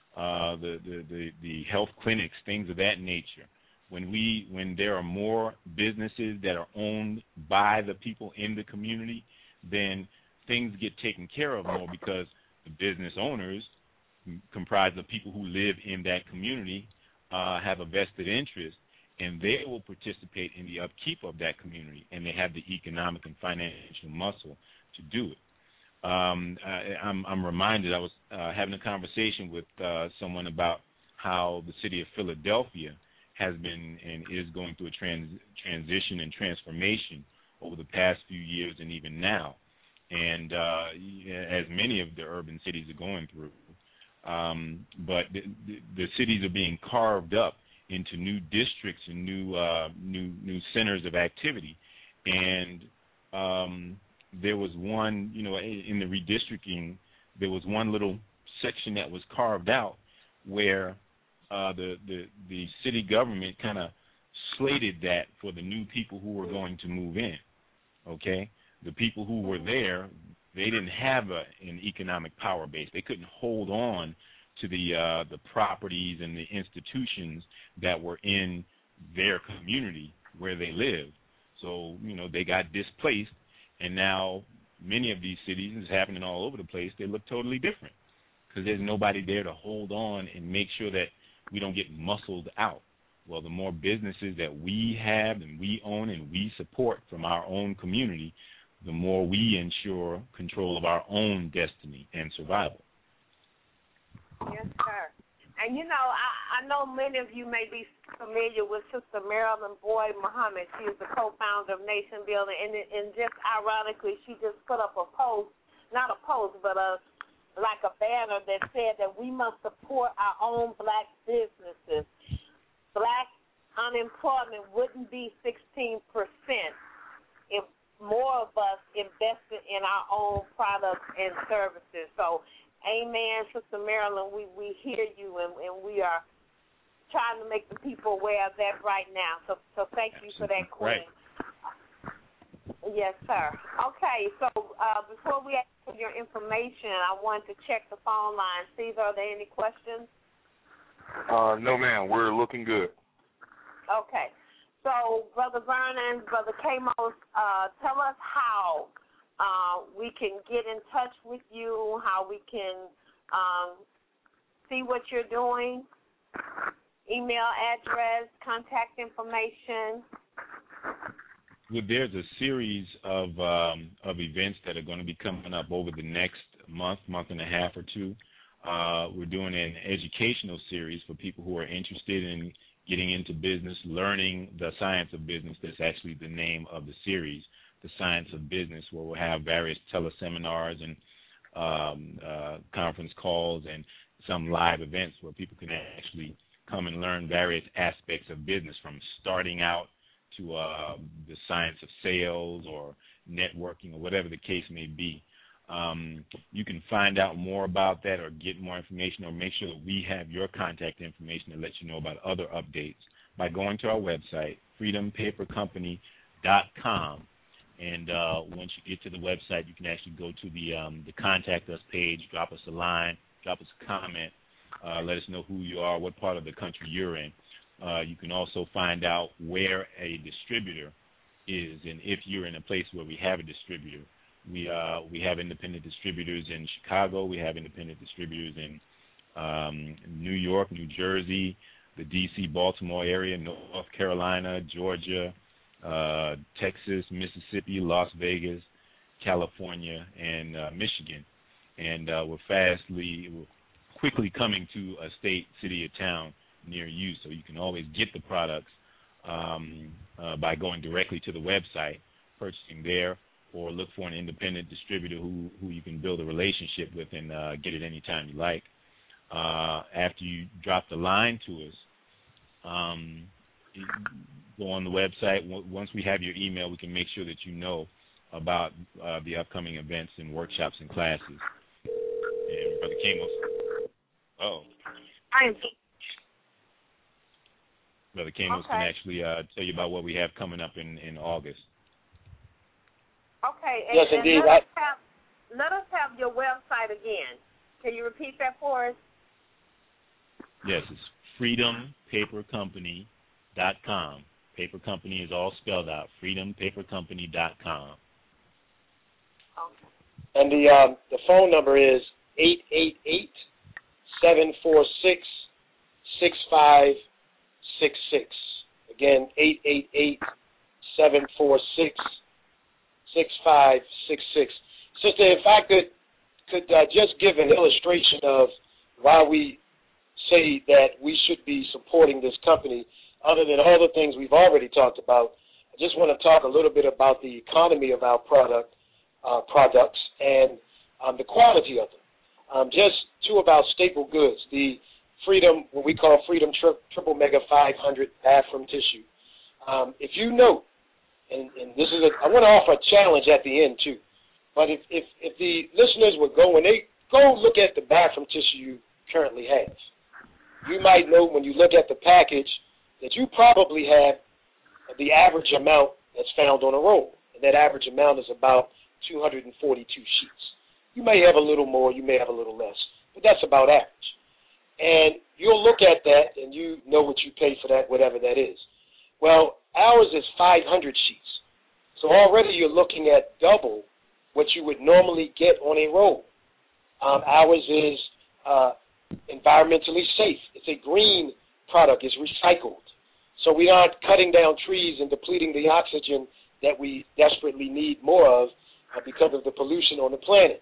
the health clinics, things of that nature. When there are more businesses that are owned by the people in the community, then things get taken care of more, because the business owners, comprised of people who live in that community, have a vested interest, and they will participate in the upkeep of that community, and they have the economic and financial muscle to do it. I'm reminded, I was having a conversation with someone about how the city of Philadelphia has been and is going through a transition and transformation over the past few years and even now, and as many of the urban cities are going through. But the cities are being carved up into new districts and new centers of activity, and there was one, in the redistricting, there was one little section that was carved out where the city government kind of slated that for the new people who were going to move in. Okay, the people who were there, they didn't have an economic power base. They couldn't hold on to the properties and the institutions that were in their community where they lived. So, they got displaced, and now many of these cities, it's happening all over the place, they look totally different because there's nobody there to hold on and make sure that we don't get muscled out. Well, the more businesses that we have and we own and we support from our own community, the more we ensure control of our own destiny and survival. Yes, sir. And, I know many of you may be familiar with Sister Marilyn Boyd Muhammad. She is the co-founder of Nation Building, and just ironically, she just put up a post, not a post, but like a banner that said that we must support our own black businesses. Black unemployment wouldn't be 16% if more of us invested in our own products and services. So, amen, Sister Marilyn, we hear you, and we are trying to make the people aware of that right now. So thank you for that, Queen. Right. Yes, sir. Okay, so before we ask for your information, I want to check the phone line. Caesar, are there any questions? No, ma'am. We're looking good. Okay. So, Brother Vernon, Brother Kamos, tell us how we can get in touch with you, how we can see what you're doing. email address, contact information? Well, there's a series of events that are going to be coming up over the next month and a half or two. We're doing an educational series for people who are interested in getting into business, learning the science of business. That's actually the name of the series, The Science of Business, where we'll have various teleseminars and conference calls and some live events where people can actually come and learn various aspects of business, from starting out to the science of sales or networking or whatever the case may be. You can find out more about that or get more information or make sure that we have your contact information to let you know about other updates by going to our website, freedompapercompany.com. And once you get to the website, you can actually go to the Contact Us page, drop us a line, drop us a comment, let us know who you are, what part of the country you're in. You can also find out where a distributor is, and if you're in a place where we have a distributor. We have independent distributors in Chicago. We have independent distributors in New York, New Jersey, the D.C., Baltimore area, North Carolina, Georgia, Texas, Mississippi, Las Vegas, California, and Michigan. And we're quickly coming to a state, city, or town near you, so you can always get the products by going directly to the website, purchasing there, or look for an independent distributor who you can build a relationship with and get it anytime you like. After you drop the line to us, go on the website. Once we have your email, we can make sure that you know about the upcoming events and workshops and classes. And Brother Kamos. Brother Kamos can actually tell you about what we have coming up in August. Okay. Yes, indeed. Let us have your website again. Can you repeat that for us? Yes, it's freedompapercompany.com. Paper Company is all spelled out, freedompapercompany.com. Okay. And the phone number is 888-746-6566. Again, 888-746-6566. Sister, if I could just give an illustration of why we say that we should be supporting this company, other than all the things we've already talked about, I just want to talk a little bit about the economy of our products and the quality of them. Just two of our staple goods, the Freedom, what we call Freedom Triple Mega 500 bathroom tissue. If you note, and this is I want to offer a challenge at the end too, but if the listeners would go and they go look at the bathroom tissue you currently have, you might know when you look at the package that you probably have the average amount that's found on a roll, and that average amount is about 242 sheets. You may have a little more, you may have a little less, but that's about average. And you'll look at that and you know what you pay for that, whatever that is. Well, ours is 500 sheets. So already you're looking at double what you would normally get on a roll. Ours is environmentally safe. It's a green product. It's recycled. So we aren't cutting down trees and depleting the oxygen that we desperately need more of because of the pollution on the planet.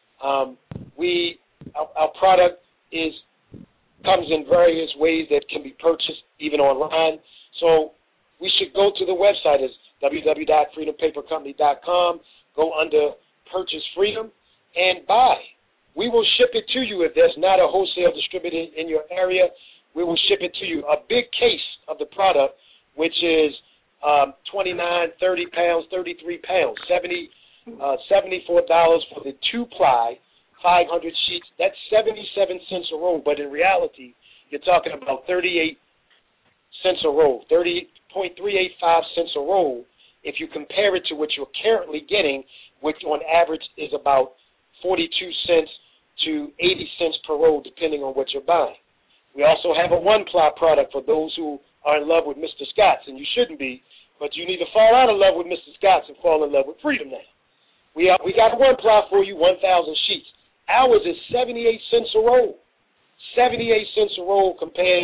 Our product comes in various ways that can be purchased even online. So we should go to the website as www.freedompapercompany.com, go under Purchase Freedom, and buy. We will ship it to you if there's not a wholesale distributor in your area. We will ship it to you. A big case of the product, which is 29, 30 pounds, 33 pounds, $74 for the 2-ply, 500 sheets. That's 77 cents a roll, but in reality, you're talking about 38 cents a roll, 30.385 cents a roll if you compare it to what you're currently getting, which on average is about 42 cents to 80 cents per roll, depending on what you're buying. We also have a 1-ply product for those who are in love with Mr. Scott's, and you shouldn't be, but you need to fall out of love with Mr. Scott's and fall in love with Freedom now. We got a 1-ply for you, 1,000 sheets. Ours is 78 cents a roll. 78 cents a roll compared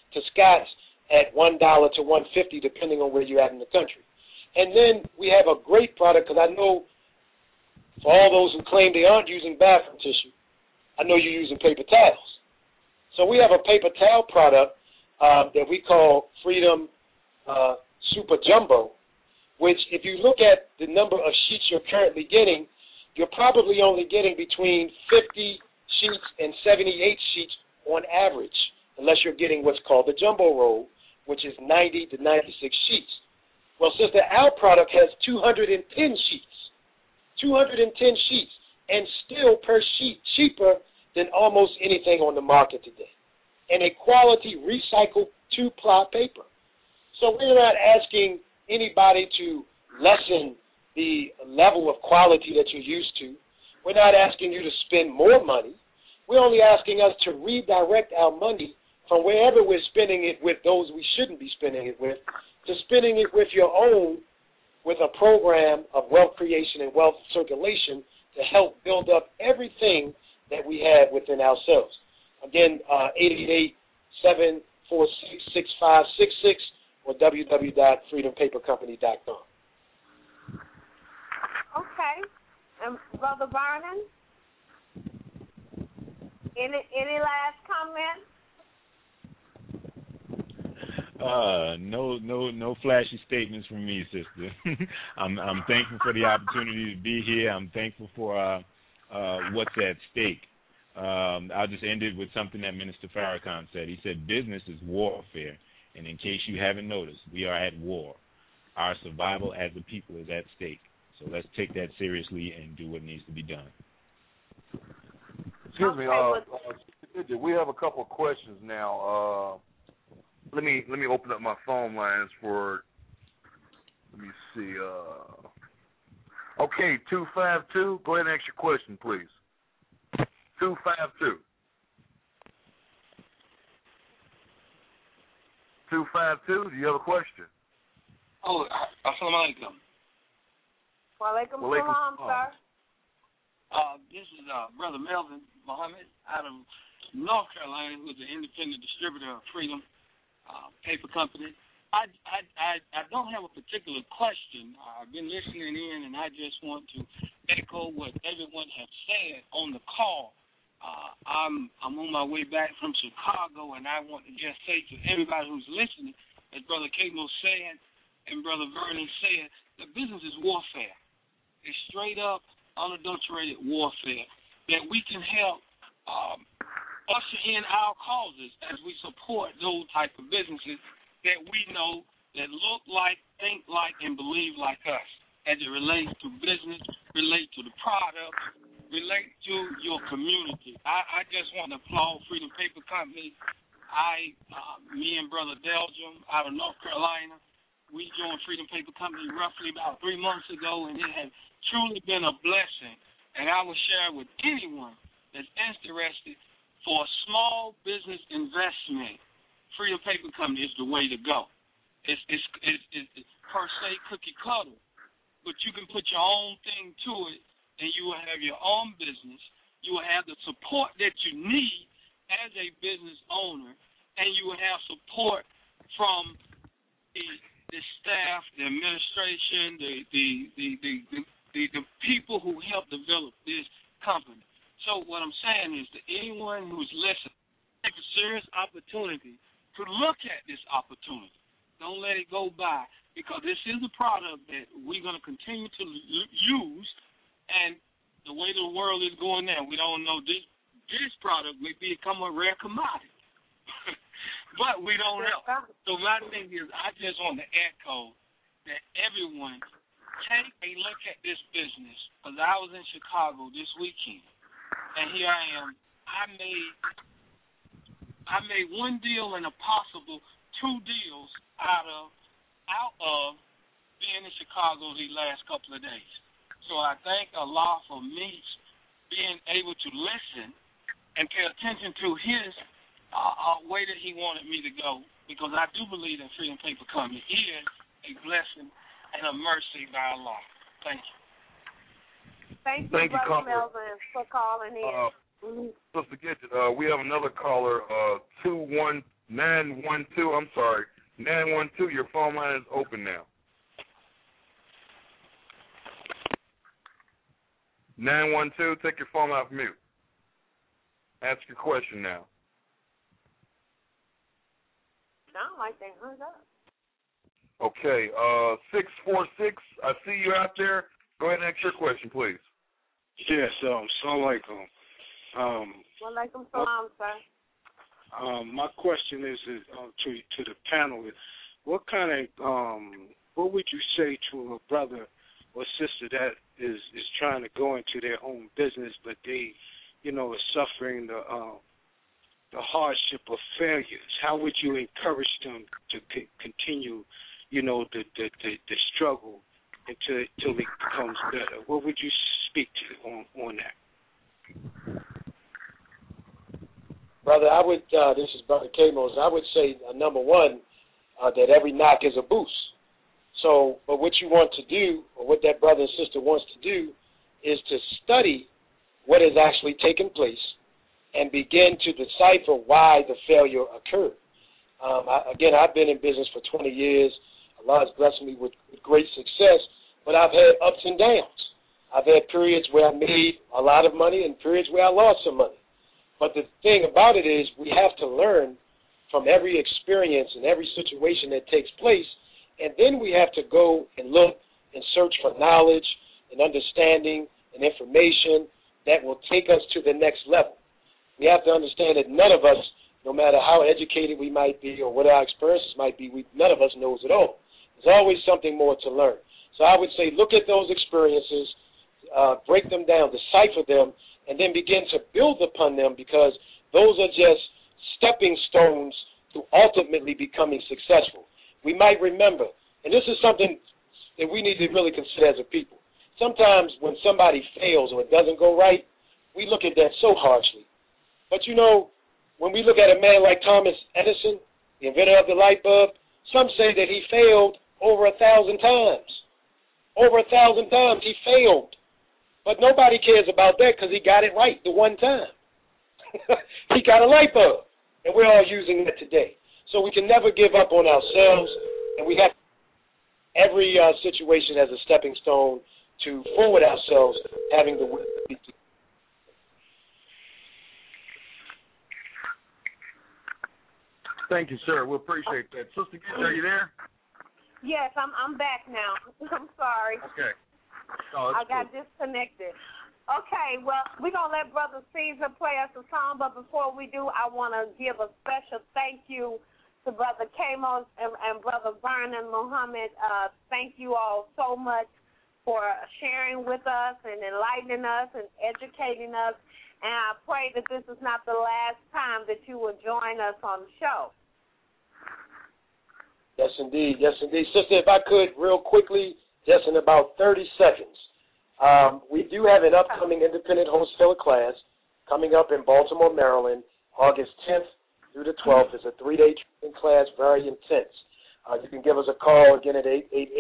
to Scott's at $1 to $1.50, depending on where you're at in the country. And then we have a great product, because I know for all those who claim they aren't using bathroom tissue, I know you're using paper towels. So we have a paper towel product that we call Freedom Super Jumbo, which if you look at the number of sheets you're currently getting, you're probably only getting between 50 sheets and 78 sheets on average, unless you're getting what's called the jumbo roll, which is 90 to 96 sheets. Well, Sister, our product has 210 sheets, 210 sheets, and still per sheet cheaper than almost anything on the market today, and a quality recycled 2-ply paper. So we're not asking anybody to lessen the level of quality that you're used to. We're not asking you to spend more money. We're only asking us to redirect our money from wherever we're spending it with those we shouldn't be spending it with, to spending it with your own, with a program of wealth creation and wealth circulation to help build up everything that we have within ourselves. Again, 888-746-6566 or www.freedompapercompany.com. Okay. Brother Vernon, any last comments? No flashy statements from me, sister. I'm thankful for the opportunity to be here. I'm thankful for what's at stake. I'll just end it with something that Minister Farrakhan said. He said, business is warfare, and in case you haven't noticed, we are at war. Our survival as a people is at stake. So let's take that seriously and do what needs to be done. Excuse me, we have a couple of questions now. Let me open up my phone lines for. Let me see. Okay, 252. Go ahead and ask your question, please. 252. 252. Do you have a question? Oh, assalamu alaikum. Wa alaikum salam, sir. This is Brother Melvin Muhammad out of North Carolina, who's an independent distributor of Freedom Paper Company. I don't have a particular question. I've been listening in, and I just want to echo what everyone has said on the call. I'm on my way back from Chicago, and I want to just say to everybody who's listening, as Brother Cable said and Brother Vernon said, the business is warfare. It's straight up, unadulterated warfare that we can help usher in our causes as we support those type of businesses that we know that look like, think like, and believe like us as it relates to business, relate to the product, relate to your community. I just want to applaud Freedom Paper Company. Me and Brother Delgium out of North Carolina, we joined Freedom Paper Company roughly about 3 months ago, and it has truly been a blessing. And I will share with anyone that's interested for a small business investment, Freedom Paper Company is the way to go. It's per se cookie cutter, but you can put your own thing to it, and you will have your own business. You will have the support that you need as a business owner, and you will have support from the staff, the administration, the people who help develop this company. So what I'm saying is that anyone who's listening, take a serious opportunity to look at this opportunity. Don't let it go by, because this is a product that we're going to continue to use, and the way the world is going now, we don't know this product may become a rare commodity. But we don't know. So my thing is, I just want to echo that everyone take a look at this business, because I was in Chicago this weekend, and here I am. I made one deal and a possible 2 deals out of being in Chicago these last couple of days. So I thank Allah for me being able to listen and pay attention to his way that he wanted me to go, because I do believe that Freedom Paper Company is a blessing and a mercy by Allah. Thank you. Thank you, Brother Melvin, for calling in. Sister Gidget, we have another caller, 912, I'm sorry. 912, your phone line is open now. 912, take your phone off mute. Ask your question now. Sound like they hung up. Okay, 646, I see you out there. Go ahead and ask your question, please. Yes, Assalamu alaikum. Walaikum salam, sir. My question is to the panel: what kind of what would you say to a brother or sister that is trying to go into their own business, but they, are suffering the hardship of failures? How would you encourage them to continue, the struggle until it becomes better? What would you speak to on that? Brother, I would, this is Brother K-Mos, I would say, number one, that every knock is a boost. So, but what you want to do, or what that brother and sister wants to do, is to study what has actually taken place and begin to decipher why the failure occurred. I've been in business for 20 years. Allah has blessed me with great success, but I've had ups and downs. I've had periods where I made a lot of money and periods where I lost some money. But the thing about it is we have to learn from every experience and every situation that takes place, and then we have to go and look and search for knowledge and understanding and information that will take us to the next level. We have to understand that none of us, no matter how educated we might be or what our experiences might be, none of us knows it all. There's always something more to learn. So I would say look at those experiences, break them down, decipher them, and then begin to build upon them, because those are just stepping stones to ultimately becoming successful. We might remember, and this is something that we need to really consider as a people. Sometimes when somebody fails or it doesn't go right, we look at that so harshly. But when we look at a man like Thomas Edison, the inventor of the light bulb, some say that he failed over 1,000 times. Over 1,000 times he failed. But nobody cares about that because he got it right the one time. He got a light bulb, and we're all using it today. So we can never give up on ourselves, and we have every situation as a stepping stone to forward ourselves, having the will to be. Thank you, sir. We appreciate that. Sister Gish, are you there? Yes, I'm back now. I'm sorry. Okay. Oh, I got disconnected. Okay, well, we're going to let Brother Caesar play us a song, but before we do, I want to give a special thank you to Brother K-Mos and Brother Vernon Muhammad. Thank you all so much for sharing with us and enlightening us and educating us, and I pray that this is not the last time that you will join us on the show. Yes, indeed. Yes, indeed. Sister, if I could, real quickly, just in about 30 seconds. We do have an upcoming independent wholesaler class coming up in Baltimore, Maryland, August 10th through the 12th. It's a 3-day training class, very intense. You can give us a call, again, at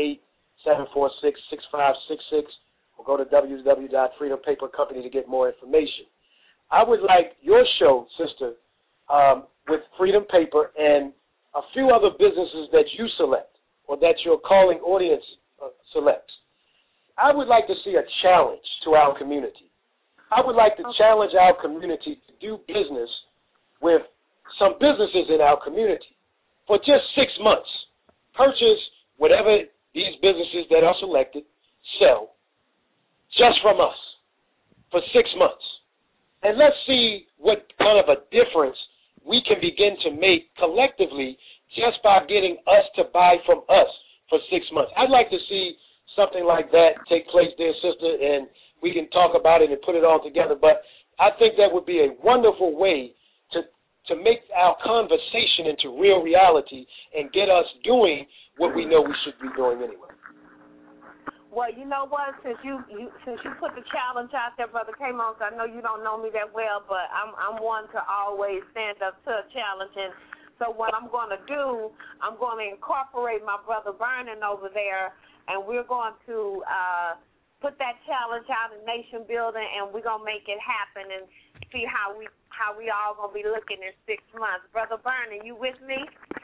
888-746-6566, or go to www.freedompapercompany to get more information. I would like your show, sister, with Freedom Paper and a few other businesses that you select or that your calling audience selects. I would like to see a challenge to our community. I would like to challenge our community to do business with some businesses in our community for just 6 months. Purchase whatever these businesses that are selected sell just from us for 6 months. And let's see what kind of a difference we can begin to make collectively just by getting us to buy from us for 6 months. I'd like to see something like that take place there, sister, and we can talk about it and put it all together. But I think that would be a wonderful way to make our conversation into real reality and get us doing what we know we should be doing anyway. Well, you know what? Since you put the challenge out there, Brother K-Mos, I know you don't know me that well, but I'm one to always stand up to a challenge. And so what I'm going to do, I'm going to incorporate my brother Vernon over there, and we're going to put that challenge out in nation building, and we're going to make it happen. And see how we all gonna be looking in 6 months. Brother Vernon, you with me?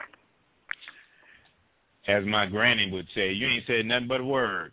As my granny would say, you ain't said nothing but a word.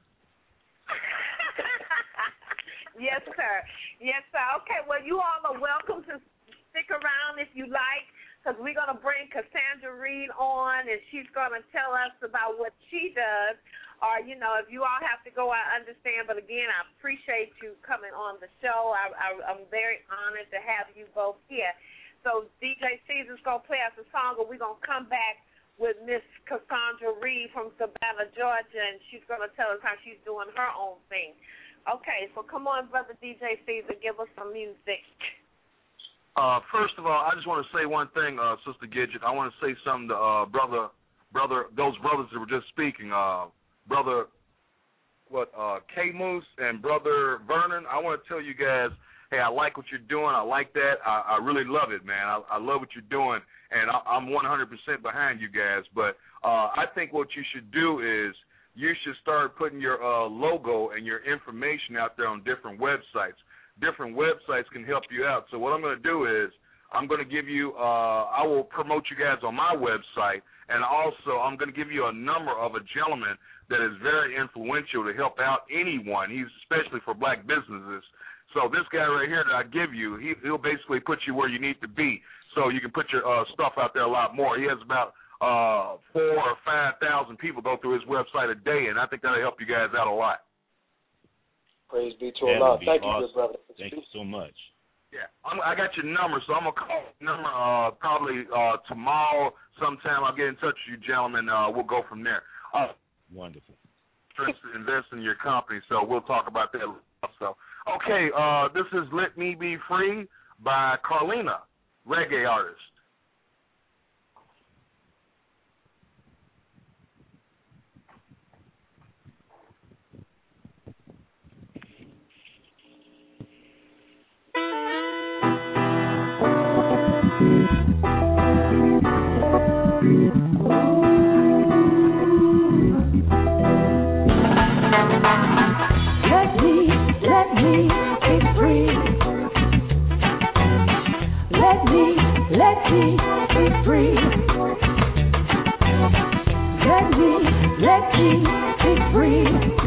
Yes, sir. Yes, sir. Okay, well, you all are welcome to stick around if you like, because we're going to bring Cassandra Reed on, and she's going to tell us about what she does. Or, you know, if you all have to go, I understand. But, again, I appreciate you coming on the show. I'm very honored to have you both here. So DJ Caesar's going to play us a song, and we're going to come back with Miss Cassandra Reed from Savannah, Georgia, and she's going to tell us how she's doing her own thing. Okay, so come on, Brother DJ Caesar, give us some music. First of all, I just want to say one thing, Sister Gidget. I want to say something to those brothers that were just speaking, Brother K-Moose and Brother Vernon. I want to tell you guys, hey, I like what you're doing. I like that. I really love it, man. I love what you're doing, and I'm 100% behind you guys. But I think what you should do is you should start putting your logo and your information out there on different websites. Different websites can help you out. So what I'm going to do is I'm going to give you I will promote you guys on my website, and also I'm going to give you a number of a gentleman that is very influential to help out anyone. He's especially for black businesses. So this guy right here that I give you, he'll basically put you where you need to be so you can put your stuff out there a lot more. He has about 4,000 or 5,000 people go through his website a day, and I think that'll help you guys out a lot. Praise be to Allah. Thank you, good brother. Thank you so much. Yeah, I got your number, so I'm going to call your number probably tomorrow sometime. I'll get in touch with you, gentlemen. We'll go from there. Wonderful. Invest in your company, so we'll talk about that also. Okay, this is Let Me Be Free by Carlina, reggae artist. Let me be free. Let me be free. Let me be free.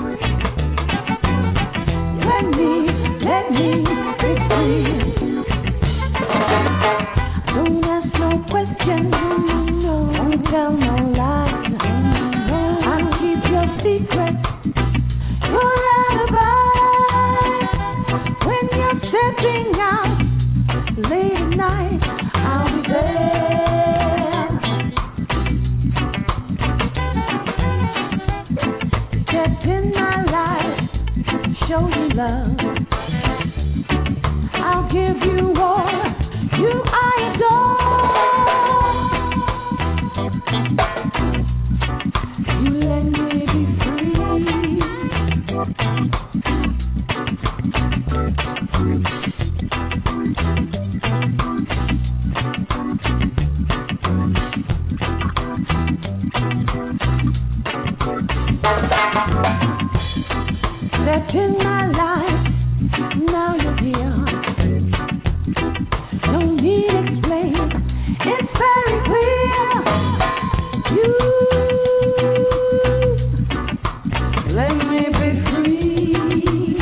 Let me be free. Don't ask no questions, don't tell no lies. I'll keep your secret, your alibi. When you're stepping out late at night, I'll be there. Step in my life, show you love. I'll give you all you I adore. You let me be free. Step in my life, now you're here. No need to explain, it's very clear. You let me be free.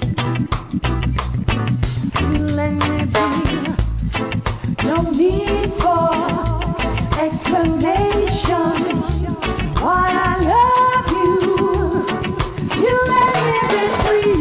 You let me be. No need for explanation why I love you. You let me be free.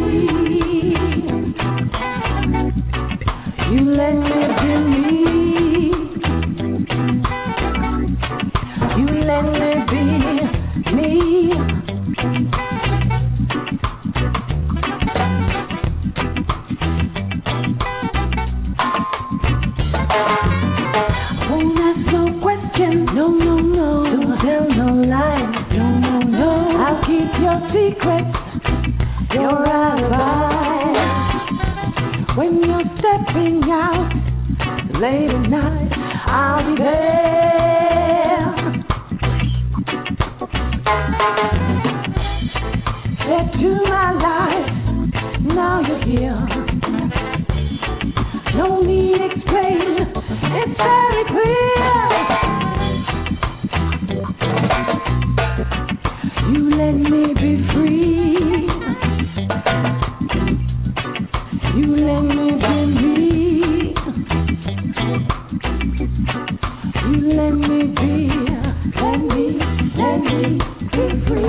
You let me be, let me be free.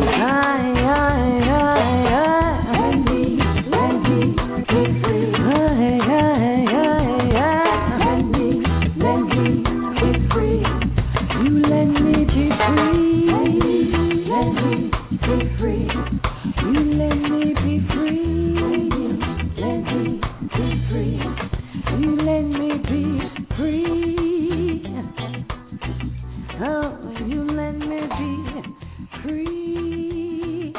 Let me be free. Let me be free. You let me be free. Let me be free. You let me be free. Let me be free. You let me be free. Oh, you let me be free.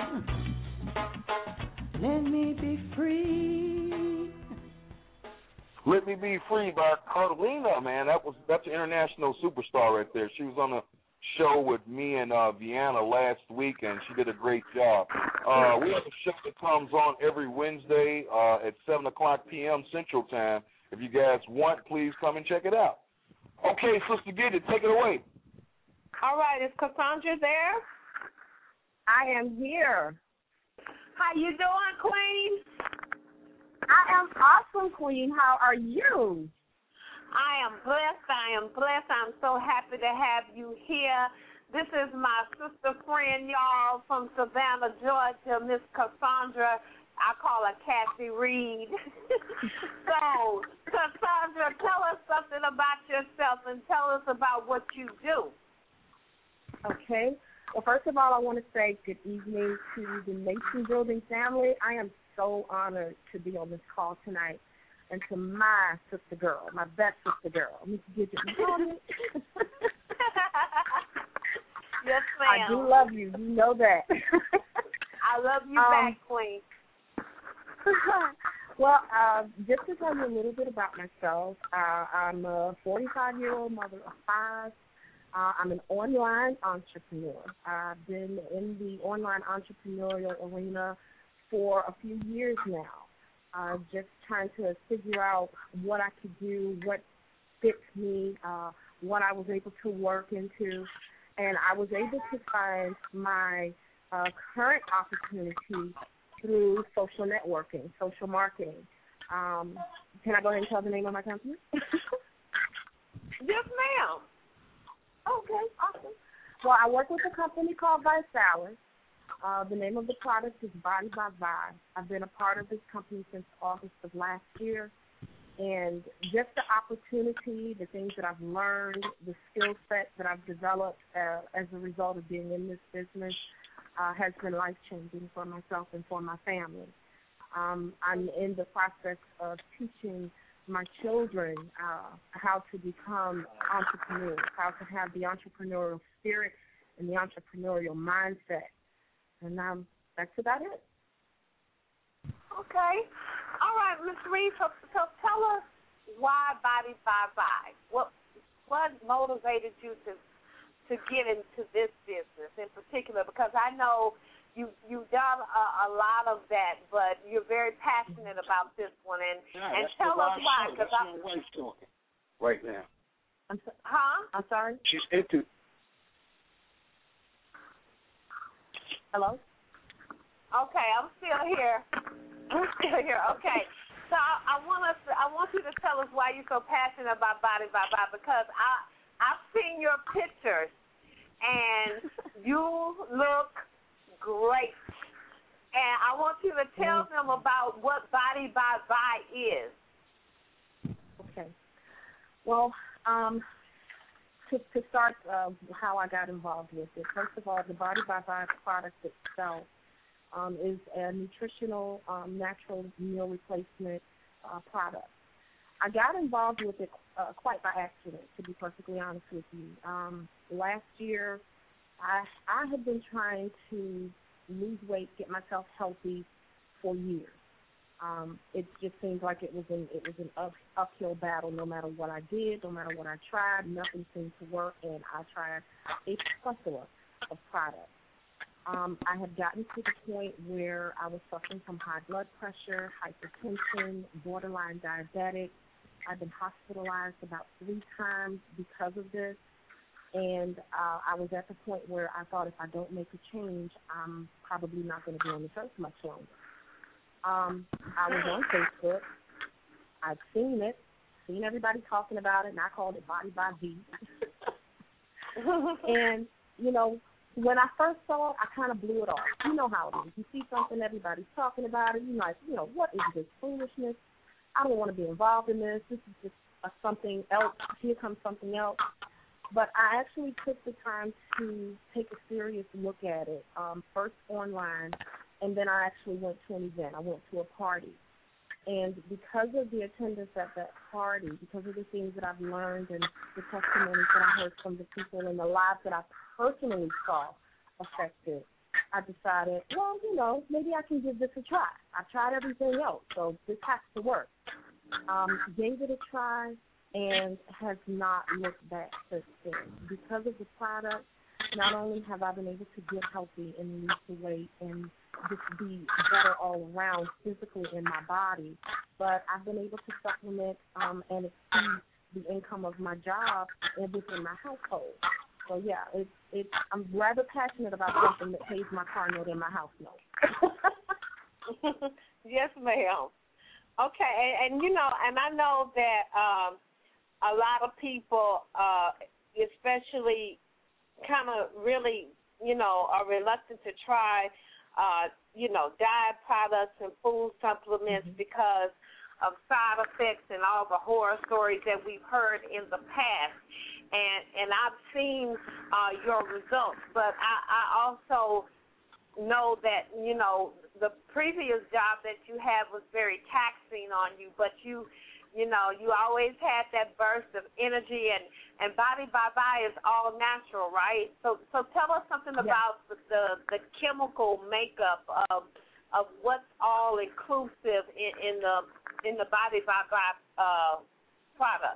Let me be free. Let Me Be Free by Carolina, man. That's an international superstar right there. She was on a show with me and Vienna last week, and she did a great job. We have a show that comes on every Wednesday at 7 o'clock p.m. Central Time. If you guys want, please come and check it out. Okay, Sister Gidget, take it away. All right, is Cassandra there? I am here. How you doing, Queen? I am awesome, Queen. How are you? I am blessed. I'm so happy to have you here. This is my sister friend, y'all, from Savannah, Georgia, Miss Cassandra. I call her Cassie Reed. So, Cassandra, tell us something about yourself and tell us about what you do. Okay. Well, first of all, I want to say good evening to the Nation Building family. I am so honored to be on this call tonight. And to my sister girl, my best sister girl, Miss Gidget Muhammad. Yes, ma'am. I do love you. You know that. I love you back, Queen. Well, just to tell you a little bit about myself, I'm a 45-year-old mother of 5. I'm an online entrepreneur. I've been in the online entrepreneurial arena for a few years now, just trying to figure out what I could do, what fits me, what I was able to work into. And I was able to find my current opportunity through social networking, social marketing. Can I go ahead and tell the name of my company? Yes, ma'am. Okay, awesome. Well, I work with a company called ViSalus. The name of the product is Body by Vi. I've been a part of this company since August of last year. And just the opportunity, the things that I've learned, the skill set that I've developed as a result of being in this business has been life-changing for myself and for my family. I'm in the process of teaching my children how to become entrepreneurs, how to have the entrepreneurial spirit and the entrepreneurial mindset. And that's about it. Okay. All right, Ms. Reed, so tell us why Body by Vi. What motivated you to get into this business in particular? Because I know you've done a lot of that, but you're very passionate about this one. And tell us why. That's my wife talking right now. I'm sorry? She's into... Hello? Okay, I'm still here. Okay. So I want you to tell us why you're so passionate about Body by Vi, because I've seen your pictures and you look great. And I want you to tell them about what Body by Vi is. Okay. Well, to start how I got involved with it, first of all, the Body by Vi product itself is a nutritional, natural meal replacement product. I got involved with it quite by accident, to be perfectly honest with you. Last year, I had been trying to lose weight, get myself healthy for years. It just seemed like it was an uphill battle. No matter what I did, no matter what I tried, nothing seemed to work, and I tried a plethora of products. I had gotten to the point where I was suffering from high blood pressure, hypertension, borderline diabetic. I've been hospitalized about 3 times because of this, and I was at the point where I thought if I don't make a change, I'm probably not going to be on this earth much longer. I was on Facebook. I'd seen it, seen everybody talking about it, and I called it Body by V. And, you know, when I first saw it, I kind of blew it off. You know how it is. You see something, everybody's talking about it. You're like, you know, what is this foolishness? I don't want to be involved in this. This is just something else. Here comes something else. But I actually took the time to take a serious look at it, first online, and then I actually went to an event. I went to a party. And because of the attendance at that party, because of the things that I've learned and the testimonies that I heard from the people and the lives that I personally saw affected, I decided, well, you know, maybe I can give this a try. I've tried everything else, so this has to work. Gave it a try and has not looked back since then. Because of the product, not only have I been able to get healthy and lose the weight and just be better all around physically in my body, but I've been able to supplement and exceed the income of my job and within my household. So yeah, I'm rather passionate about something that pays my car note and my house note. Yes, ma'am. Okay, and you know, and I know that a lot of people, especially kind of really, you know, are reluctant to try, you know, diet products and food supplements because of side effects and all the horror stories that we've heard in the past. And I've seen your results, but I also know that, you know, the previous job that you had was very taxing on you, but you know, you always had that burst of energy, and Body by Bye is all natural, right? So tell us something about the chemical makeup of what's all inclusive in the Body by Bye product.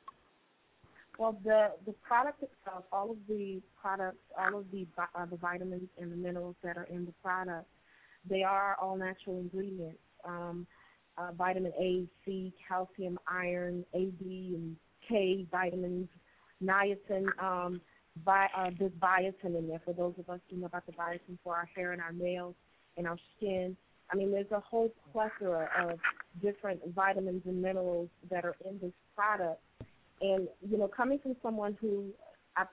Well, the product itself, all of the products, all of the vitamins and the minerals that are in the product, they are all natural ingredients. Vitamin A, C, calcium, iron, A, D, and K vitamins, niacin. There's biotin in there for those of us who know about the biotin for our hair and our nails and our skin. I mean, there's a whole plethora of different vitamins and minerals that are in this product. And, you know, coming from someone who I've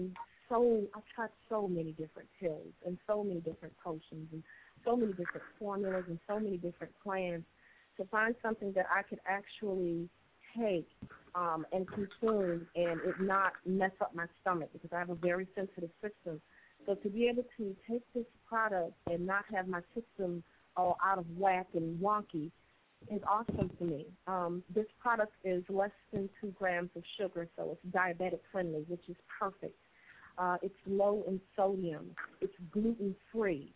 tried so many different pills and so many different potions and so many different formulas and so many different plans, to find something that I could actually take and consume and it not mess up my stomach, because I have a very sensitive system. So to be able to take this product and not have my system all out of whack and wonky is awesome to me. This product is less than 2 grams of sugar, so it's diabetic friendly, which is perfect. It's low in sodium. It's gluten free.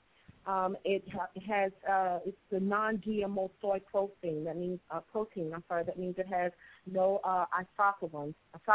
It's the non-GMO soy protein. That means protein. That means it has no isoflavins.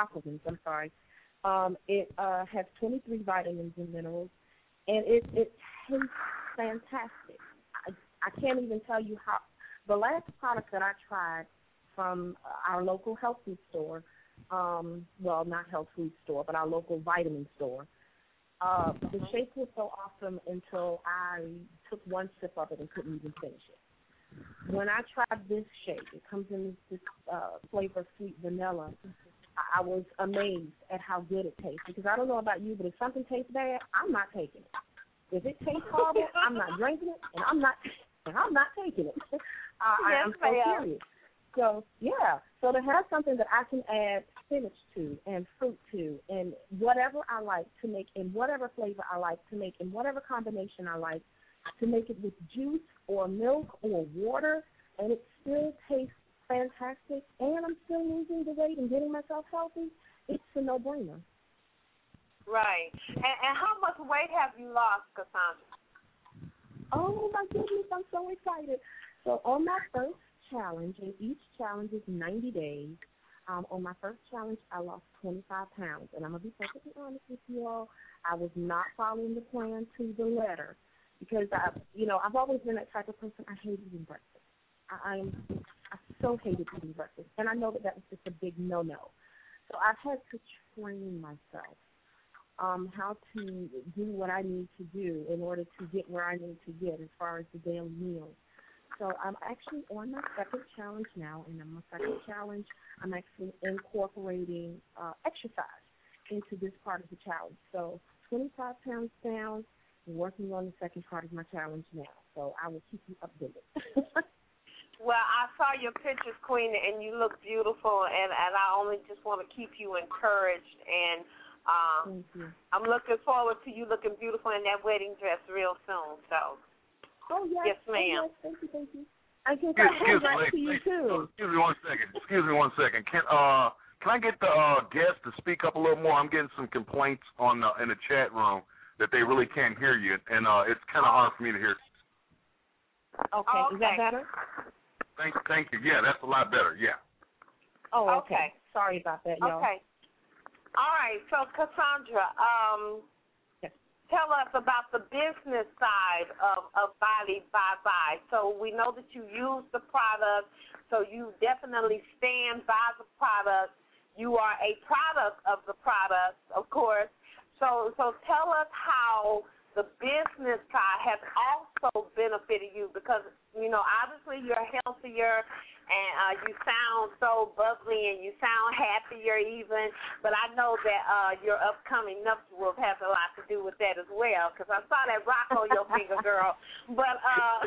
It has 23 vitamins and minerals, and it tastes fantastic. I can't even tell you how. The last product that I tried from our local health food store, well, not health food store, but our local vitamin store, the shake was so awesome until I took one sip of it and couldn't even finish it. When I tried this shake, it comes in this flavor of sweet vanilla, I was amazed at how good it tastes. Because I don't know about you, but if something tastes bad, I'm not taking it. If it tastes horrible, I'm not drinking it, and I'm not taking it. I'm so serious. So, yeah. So to have something that I can add spinach to and fruit to and whatever I like to make in whatever flavor I like to make in whatever combination I like to make it with juice or milk or water, and it still tastes fantastic, and I'm still losing the weight and getting myself healthy, it's a no-brainer. Right. And how much weight have you lost, Cassandra? Oh, my goodness, I'm so excited. So on my first challenge, and each challenge is 90 days, on my first challenge, I lost 25 pounds. And I'm going to be perfectly honest with you all, I was not following the plan to the letter because, I've always been that type of person. I hated eating breakfast. I so hated eating breakfast. And I know that was just a big no-no. So I've had to train myself how to do what I need to do in order to get where I need to get as far as the daily meals. So I'm actually on my second challenge now, and on my second challenge, I'm actually incorporating exercise into this part of the challenge. So 25 pounds down, working on the second part of my challenge now. So I will keep you updated. Well, I saw your pictures, Queen, and you look beautiful, and I only just want to keep you encouraged. And Thank you. I'm looking forward to you looking beautiful in that wedding dress real soon. So, yes, ma'am. Oh, yes. Thank you. I can Excuse congrats to you, too. Excuse me 1 second. Can I get the guest to speak up a little more? I'm getting some complaints in the chat room that they really can't hear you, and it's kind of hard for me to hear. Okay. Is that better? Thank you. Yeah, that's a lot better. Yeah. Oh, okay. Sorry about that, y'all. Okay. All right. So, Cassandra, tell us about the business side of Body by Bye. So we know that you use the product, so you definitely stand by the product. You are a product of the product, of course. So tell us how the business side has also benefited you because, obviously you're healthier and you sound so bubbly and you sound happier even. But I know that your upcoming nuptials has a lot to do with that as well because I saw that rock on your finger, girl. But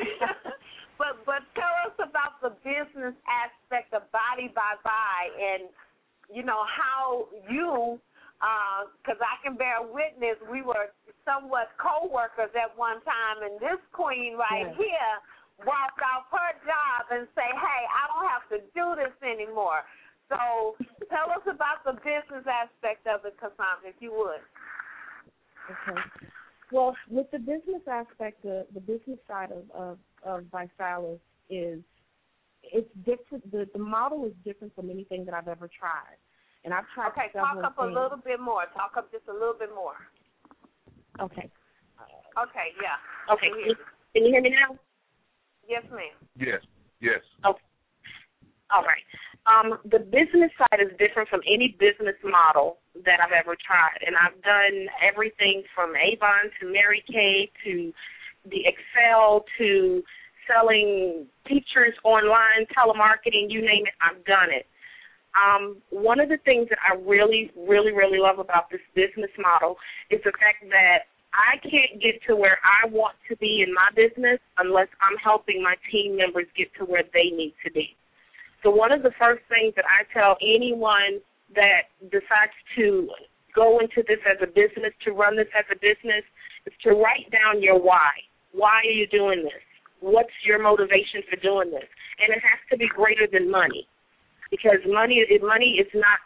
but tell us about the business aspect of Body by Bye and, how you because I can bear witness, we were somewhat co-workers at one time, and this queen here walked off her job and say, hey, I don't have to do this anymore. So tell us about the business aspect of it, Cassandra, if you would. Okay. Well, with the business aspect, the business side of ViSalus it's different. The model is different from anything that I've ever tried. And I've tried several talk up things. a little bit more. Talk up just a little bit more. Okay. Okay, yeah. Okay. Can you hear me now? Yes, ma'am. Yes. Okay. All right. The business side is different from any business model that I've ever tried. And I've done everything from Avon to Mary Kay to the Excel to selling pictures online, telemarketing, you name it, I've done it. One of the things that I really, really, really love about this business model is the fact that I can't get to where I want to be in my business unless I'm helping my team members get to where they need to be. So one of the first things that I tell anyone that decides to go into this as a business, to run this as a business, is to write down your why. Why are you doing this? What's your motivation for doing this? And it has to be greater than money. Because money is not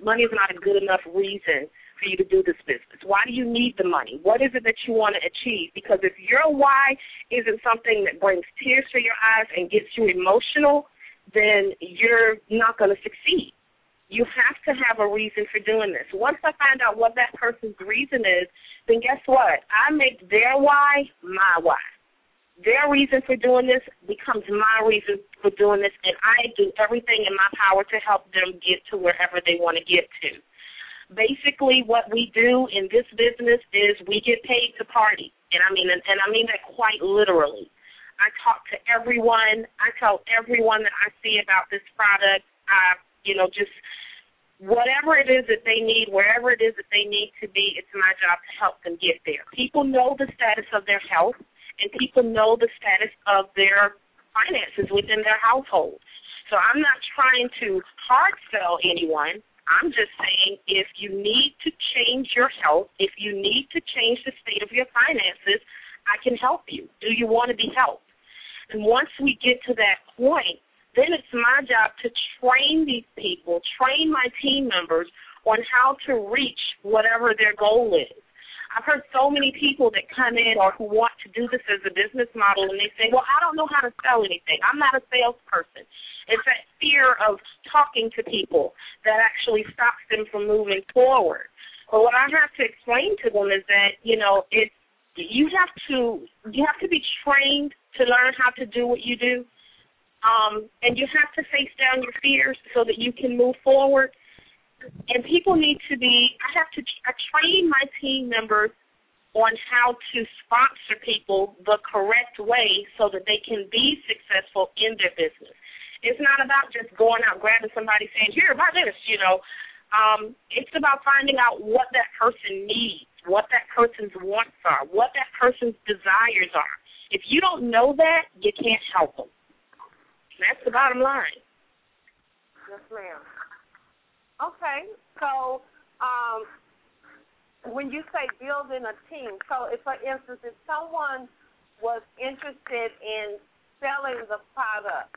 a good enough reason for you to do this business. Why do you need the money? What is it that you want to achieve? Because if your why isn't something that brings tears to your eyes and gets you emotional, then you're not going to succeed. You have to have a reason for doing this. Once I find out what that person's reason is, then guess what? I make their why my why. Their reason for doing this becomes my reason for doing this, and I do everything in my power to help them get to wherever they want to get to. Basically, what we do in this business is we get paid to party, and I mean that quite literally. I talk to everyone. I tell everyone that I see about this product. Just whatever it is that they need, wherever it is that they need to be, it's my job to help them get there. People know the status of their health. And people know the status of their finances within their household. So I'm not trying to hard sell anyone. I'm just saying if you need to change your health, if you need to change the state of your finances, I can help you. Do you want to be helped? And once we get to that point, then it's my job to train these people, train my team members on how to reach whatever their goal is. I've heard so many people that come in or who want to do this as a business model, and they say, well, I don't know how to sell anything. I'm not a salesperson. It's that fear of talking to people that actually stops them from moving forward. But what I have to explain to them is that, you have to be trained to learn how to do what you do, and you have to face down your fears so that you can move forward. And people need to I train my team members on how to sponsor people the correct way so that they can be successful in their business. It's not about just going out, grabbing somebody, saying, here, buy this, It's about finding out what that person needs, what that person's wants are, what that person's desires are. If you don't know that, you can't help them. That's the bottom line. Yes, ma'am. Okay, so when you say building a team, so if, for instance, if someone was interested in selling the product,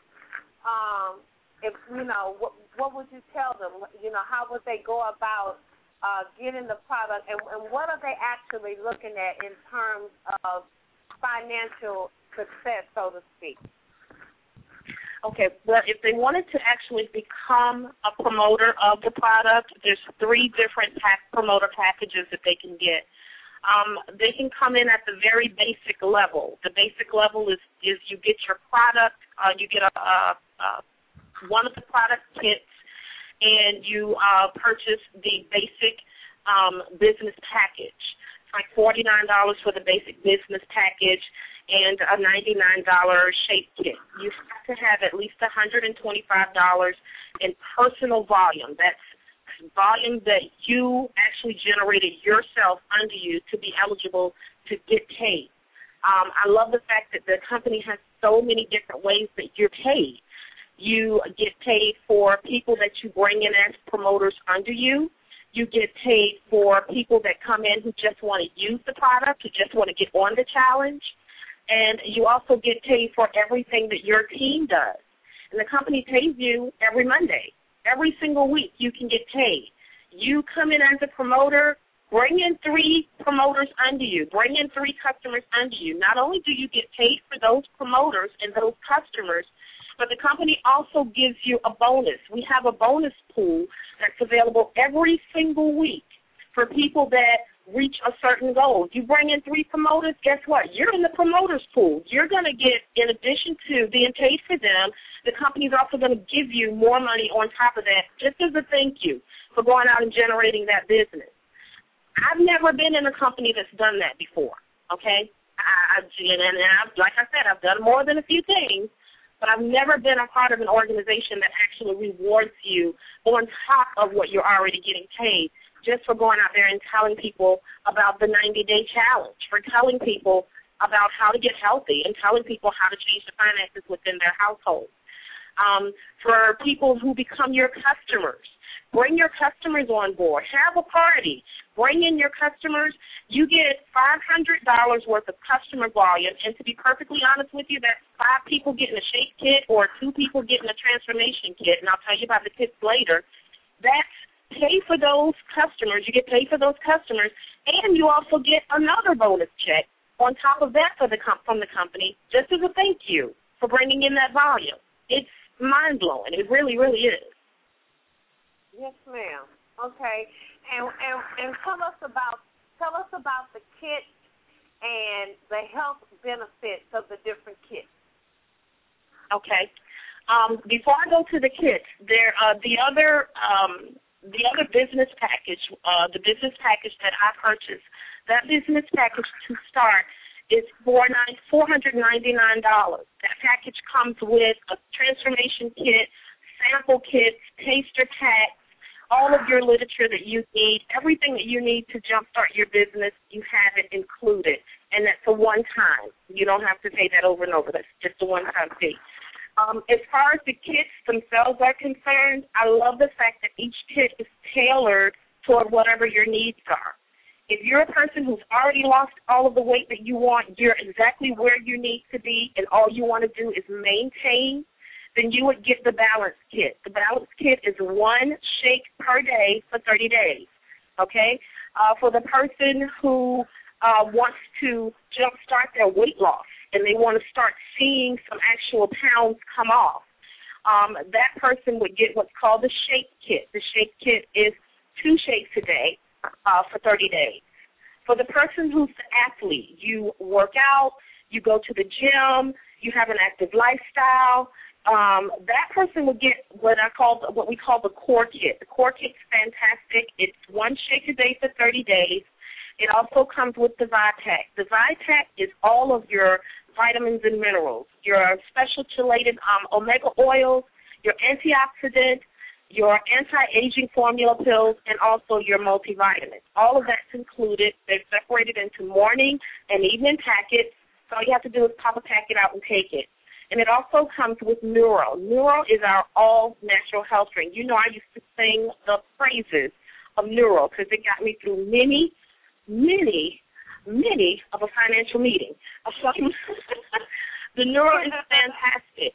if what would you tell them? How would they go about getting the product, and what are they actually looking at in terms of financial success, so to speak? Okay, well, if they wanted to actually become a promoter of the product, there's 3 different promoter packages that they can get. They can come in at the very basic level. The basic level is you get your product, you get one of the product kits, and you purchase the basic business package. It's like $49 for the basic business package and a $99 shape kit. You have to have at least $125 in personal volume. That's volume that you actually generated yourself under you to be eligible to get paid. I love the fact that the company has so many different ways that you're paid. You get paid for people that you bring in as promoters under you. You get paid for people that come in who just want to use the product, who just want to get on the challenge. And you also get paid for everything that your team does. And the company pays you every Monday. Every single week you can get paid. You come in as a promoter, bring in 3 promoters under you, bring in 3 customers under you. Not only do you get paid for those promoters and those customers, but the company also gives you a bonus. We have a bonus pool that's available every single week for people that reach a certain goal. You bring in 3 promoters, guess what? You're in the promoters pool. You're going to get, in addition to being paid for them, the company's also going to give you more money on top of that, just as a thank you for going out and generating that business. I've never been in a company that's done that before, okay? Like I said, I've done more than a few things, but I've never been a part of an organization that actually rewards you on top of what you're already getting paid, just for going out there and telling people about the 90-day challenge, for telling people about how to get healthy and telling people how to change the finances within their household. For people who become your customers, bring your customers on board. Have a party. Bring in your customers. You get $500 worth of customer volume, and to be perfectly honest with you, that's 5 people getting a shape kit or 2 people getting a transformation kit, and I'll tell you about the kits later. That's pay for those customers. You get paid for those customers, and you also get another bonus check on top of that from the company, just as a thank you for bringing in that volume. It's mind-blowing. It really, really is. Yes, ma'am. Okay, and tell us about the kits and the health benefits of the different kits. Okay. Before I go to the kits, the other business package, the business package that I purchased, that business package to start is $499. That package comes with a transformation kit, sample kits, taster packs, all of your literature that you need, everything that you need to jumpstart your business, you have it included. And that's a one-time. You don't have to pay that over and over. That's just a one-time fee. As far as the kits themselves are concerned, I love the fact that each kit is tailored toward whatever your needs are. If you're a person who's already lost all of the weight that you want, you're exactly where you need to be, and all you want to do is maintain, then you would get the balance kit. The balance kit is 1 shake per day for 30 days, okay? For the person who wants to jumpstart their weight loss and they want to start seeing some actual pounds come off, that person would get what's called the shake kit. The shake kit is 2 shakes a day for 30 days. For the person who's the athlete, you work out, you go to the gym, you have an active lifestyle, that person would get what we call the core kit. The core kit's fantastic. It's 1 shake a day for 30 days. It also comes with the ViPack. The ViPack is all of your vitamins and minerals, your special chelated omega oils, your antioxidant, your anti-aging formula pills, and also your multivitamins. All of that's included. They're separated into morning and evening packets. So all you have to do is pop a packet out and take it. And it also comes with Neuro. Neuro is our all-natural health drink. You know, I used to sing the praises of Neuro because it got me through many of a financial meeting. The Neuro is fantastic.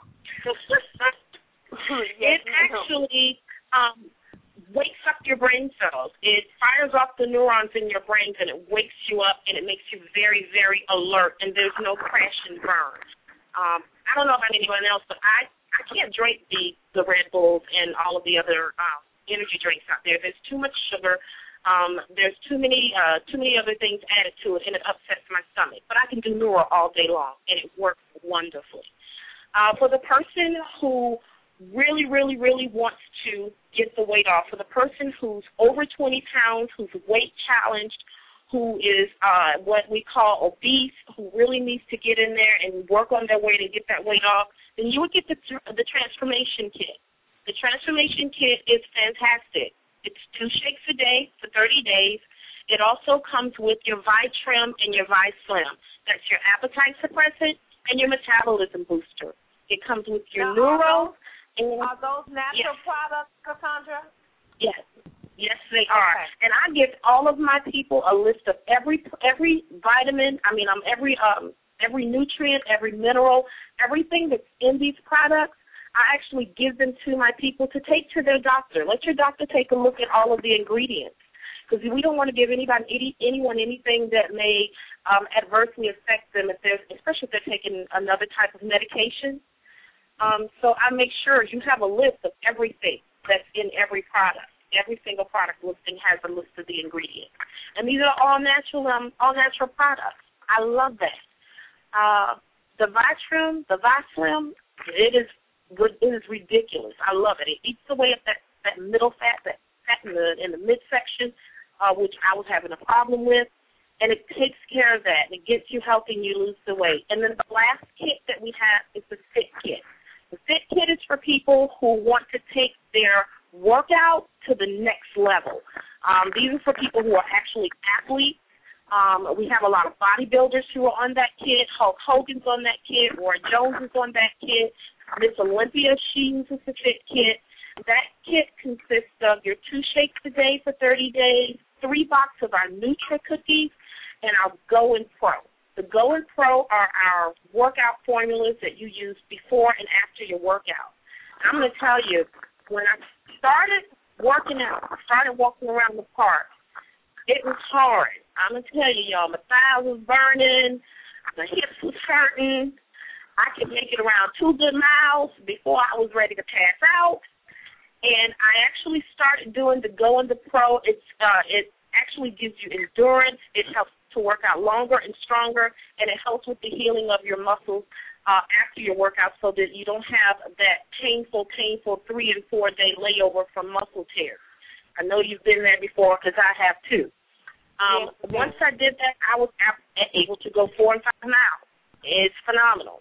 It actually wakes up your brain cells. It fires off the neurons in your brains, and it wakes you up, and it makes you very, very alert, and there's no crash and burn. I don't know about anyone else, but I can't drink the Red Bulls and all of the other energy drinks out there. There's too much sugar. There's too many other things added to it, and it upsets my stomach. But I can do Neuro all day long, and it works wonderfully. For the person who really, really, really wants to get the weight off, for the person who's over 20 pounds, who's weight challenged, who is what we call obese, who really needs to get in there and work on their weight and get that weight off, then you would get the Transformation Kit. The Transformation Kit is fantastic. It's 2 shakes a day for 30 days. It also comes with your Vitrim and your ViSlim. That's your appetite suppressant and your metabolism booster. It comes with your Neuro. Are those natural products, Cassandra? Yes. Yes, they are. Okay. And I give all of my people a list of every vitamin, every nutrient, every mineral, everything that's in these products. I actually give them to my people to take to their doctor. Let your doctor take a look at all of the ingredients, because we don't want to give anyone anything that may adversely affect them, especially if they're taking another type of medication. So I make sure you have a list of everything that's in every product. Every single product listing has a list of the ingredients, and these are all natural products. I love that. The Vitrim, the ViSlim, it is ridiculous. I love it. It eats away at that middle fat, that fat in the midsection, which I was having a problem with, and it takes care of that. It gets you healthy and you lose the weight. And then the last kit that we have is the Fit Kit. The Fit Kit is for people who want to take their workout to the next level. These are for people who are actually athletes. We have a lot of bodybuilders who are on that kit. Hulk Hogan's on that kit. Roy Jones is on that kit. Miss Olympia, she uses the Fit Kit. That kit consists of your 2 shakes a day for 30 days, 3 boxes of our Nutra cookies, and our Go and Pro. The Go and Pro are our workout formulas that you use before and after your workout. I'm going to tell you, when I started working out, I started walking around the park, it was hard. I'm going to tell you, y'all, my thighs was burning, my hips was hurting. I could make it around 2 good miles before I was ready to pass out. And I actually started doing the Go and the Pro. It actually gives you endurance. It helps to work out longer and stronger, and it helps with the healing of your muscles after your workout, so that you don't have that painful 3 and 4 day layover from muscle tears. I know you've been there before, because I have too. Once I did that, I was able to go 4 and 5 miles. It's phenomenal.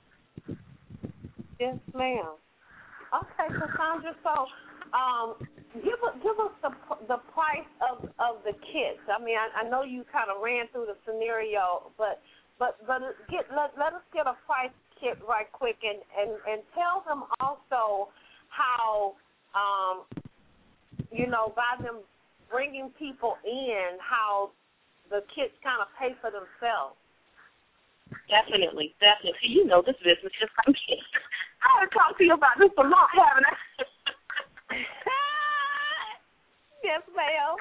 Yes, ma'am. Okay, Cassandra. So, give us the price of the kits. I mean, I know you kind of ran through the scenario, but let us get a price kit right quick, and tell them also how by them bringing people in, how the kits kind of pay for themselves. Definitely. You know this business just like me. I want to talk to you about this a lot, haven't I? Yes, ma'am.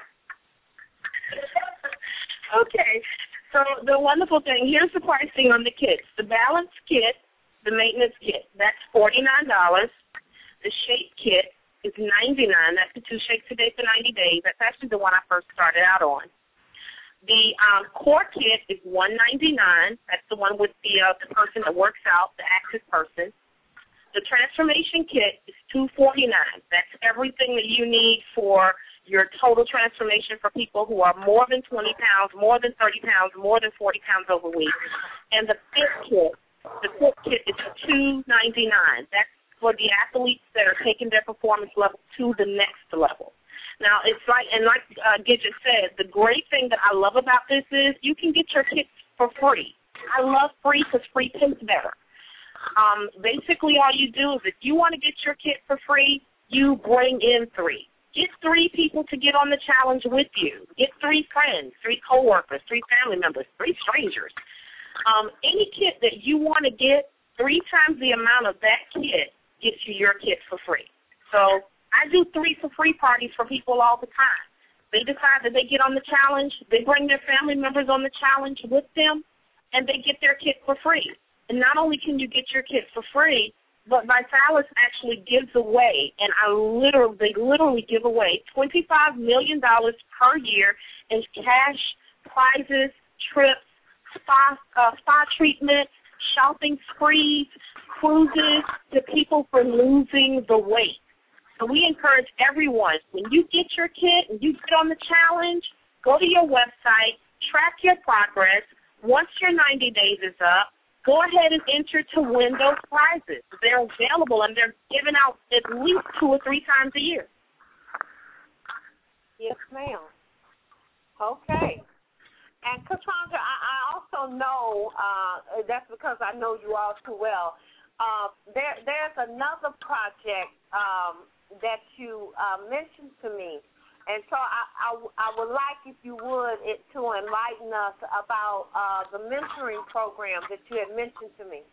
Okay. So the wonderful thing, here's the pricing on the kits. The Balance Kit, the Maintenance Kit, that's $49. The Shape Kit is $99. That's the 2 shakes a day for 90 days. That's actually the one I first started out on. The Core Kit is $199. That's the one with the person that works out, the active person. The Transformation Kit is $249. That's everything that you need for your total transformation for people who are more than 20 pounds, more than 30 pounds, more than 40 pounds overweight. And the Fit Kit is $299. That's for the athletes that are taking their performance level to the next level. Now, it's like Gidget said, the great thing that I love about this is you can get your kits for free. I love free because free pays better. Basically, all you do is if you want to get your kit for free, you bring in 3. Get 3 people to get on the challenge with you. Get 3 friends, 3 coworkers, 3 family members, 3 strangers. Any kit that you want to get, 3 times the amount of that kit gets you your kit for free. So I do 3 for free parties for people all the time. They decide that they get on the challenge, they bring their family members on the challenge with them, and they get their kit for free. And not only can you get your kit for free, but Vitalis actually gives away, and they literally give away $25 million per year in cash, prizes, trips, spa treatments, shopping sprees, cruises to people for losing the weight. So we encourage everyone, when you get your kit and you get on the challenge, go to your website, track your progress. Once your 90 days is up, go ahead and enter to win those prizes. They're available, and they're given out at least 2 or 3 times a year. Yes, ma'am. Okay. And, Cassandra, I also know, that's because I know you all too well, there's another project that you mentioned to me. And so I would like, if you would, to enlighten us about the mentoring program that you had mentioned to me.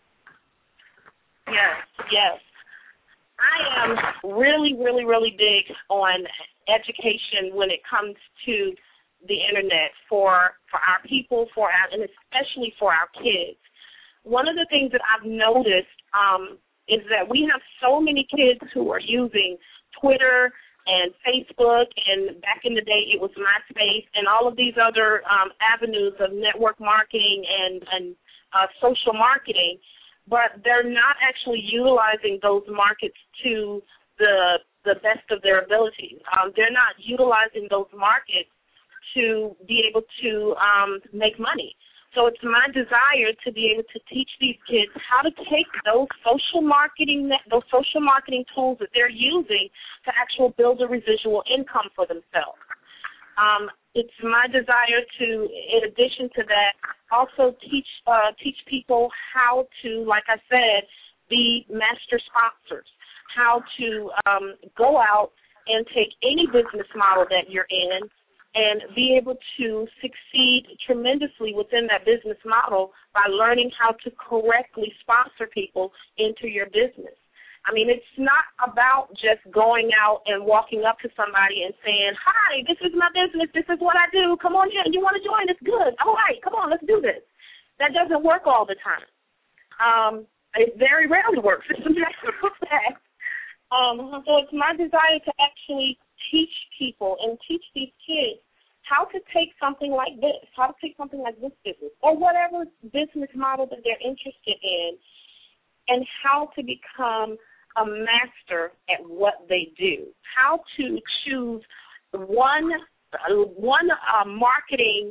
Yes. I am really, really, really big on education when it comes to the Internet for our people, and especially for our kids. One of the things that I've noticed is that we have so many kids who are using Twitter and Facebook, and back in the day it was MySpace, and all of these other avenues of network marketing and social marketing, but they're not actually utilizing those markets to the best of their abilities. They're not utilizing those markets to be able to make money. So it's my desire to be able to teach these kids how to take those social marketing tools that they're using to actually build a residual income for themselves. It's my desire to, in addition to that, also teach people how to, like I said, be master sponsors, how to go out and take any business model that you're in and be able to succeed tremendously within that business model by learning how to correctly sponsor people into your business. I mean, it's not about just going out and walking up to somebody and saying, hi, this is my business, this is what I do, come on in, you want to join, it's good, all right, come on, let's do this. That doesn't work all the time. It very rarely works. It's a matter of fact. So it's my desire to actually teach people and teach these kids how to take something like this, how to take something like this business, or whatever business model that they're interested in, and how to become a master at what they do, how to choose one marketing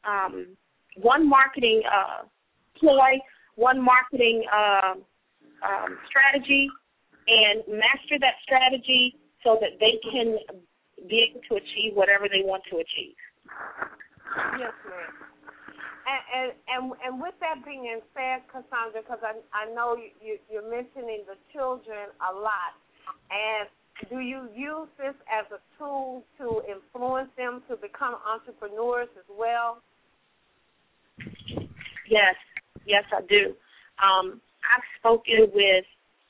ploy, one marketing strategy, and master that strategy so that they can be able to achieve whatever they want to achieve. Yes, ma'am. And with that being said, Cassandra, because I know you're mentioning the children a lot, and do you use this as a tool to influence them to become entrepreneurs as well? Yes, I do. I've spoken with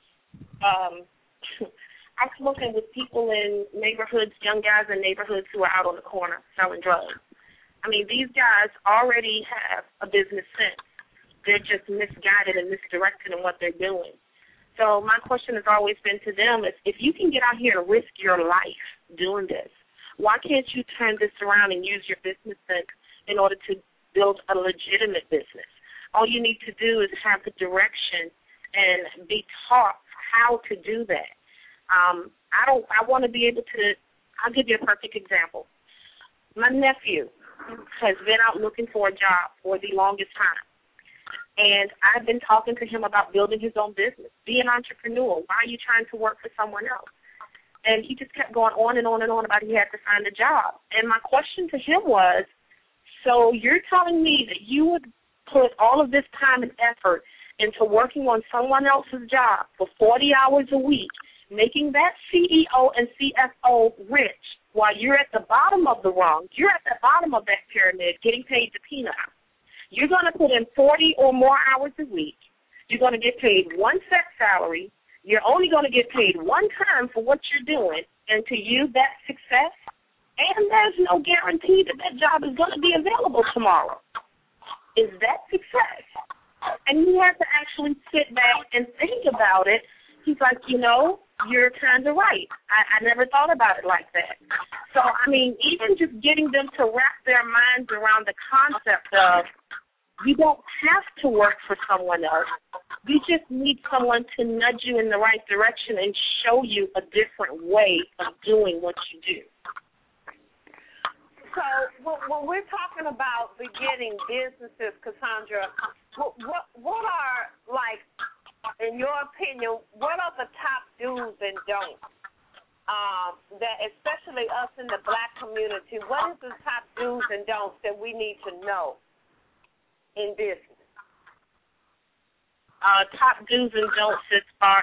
people in neighborhoods, young guys in neighborhoods who are out on the corner selling drugs. I mean, these guys already have a business sense. They're just misguided and misdirected in what they're doing. So my question has always been to them is, if you can get out here and risk your life doing this, why can't you turn this around and use your business sense in order to build a legitimate business? All you need to do is have the direction and be taught how to do that. I want to be able to, I'll give you a perfect example. My nephew has been out looking for a job for the longest time. And I've been talking to him about building his own business, be an entrepreneur. Why are you trying to work for someone else? And he just kept going on and on and on about he had to find a job. And my question to him was, so you're telling me that you would put all of this time and effort into working on someone else's job for 40 hours a week, making that CEO and CFO rich while you're at the bottom of the rung, you're at the bottom of that pyramid getting paid the peanuts. You're going to put in 40 or more hours a week. You're going to get paid one set salary. You're only going to get paid one time for what you're doing. And to you, that's success. And there's no guarantee that that job is going to be available tomorrow. Is that success? And he had to actually sit back and think about it. He's like, you're kind of right. I never thought about it like that. So, I mean, even just getting them to wrap their minds around the concept of you don't have to work for someone else. You just need someone to nudge you in the right direction and show you a different way of doing what you do. So when we're talking about beginning businesses, Cassandra, what are, like, in your opinion, what are the top do's and don'ts that, especially us in the Black community, what is the top do's and don'ts that we need to know in business? Top do's and don'ts as far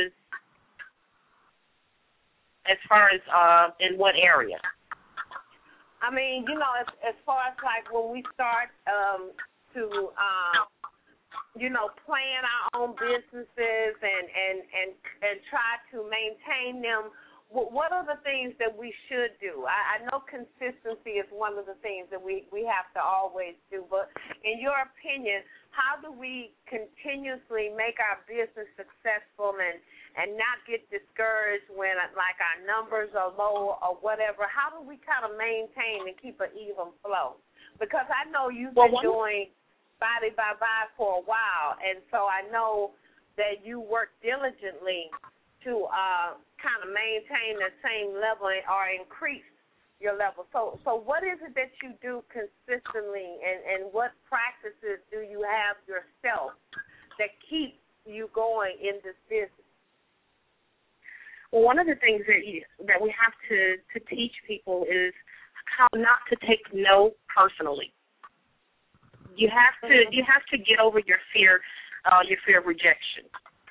as in what area? I mean, as far as like when we start to plan our own businesses and try to maintain them, what are the things that we should do? I know consistency is one of the things that we have to always do, but in your opinion, how do we continuously make our business successful and not get discouraged when, like, our numbers are low or whatever? How do we kind of maintain and keep an even flow? Because I know you've been doing Body by Vibe for a while, and so I know that you work diligently to kind of maintain the same level or increase your level. So what is it that you do consistently, and what practices do you have yourself that keep you going in this business? Well, one of the things that we have to teach people is how not to take no personally. You have to get over your fear of rejection.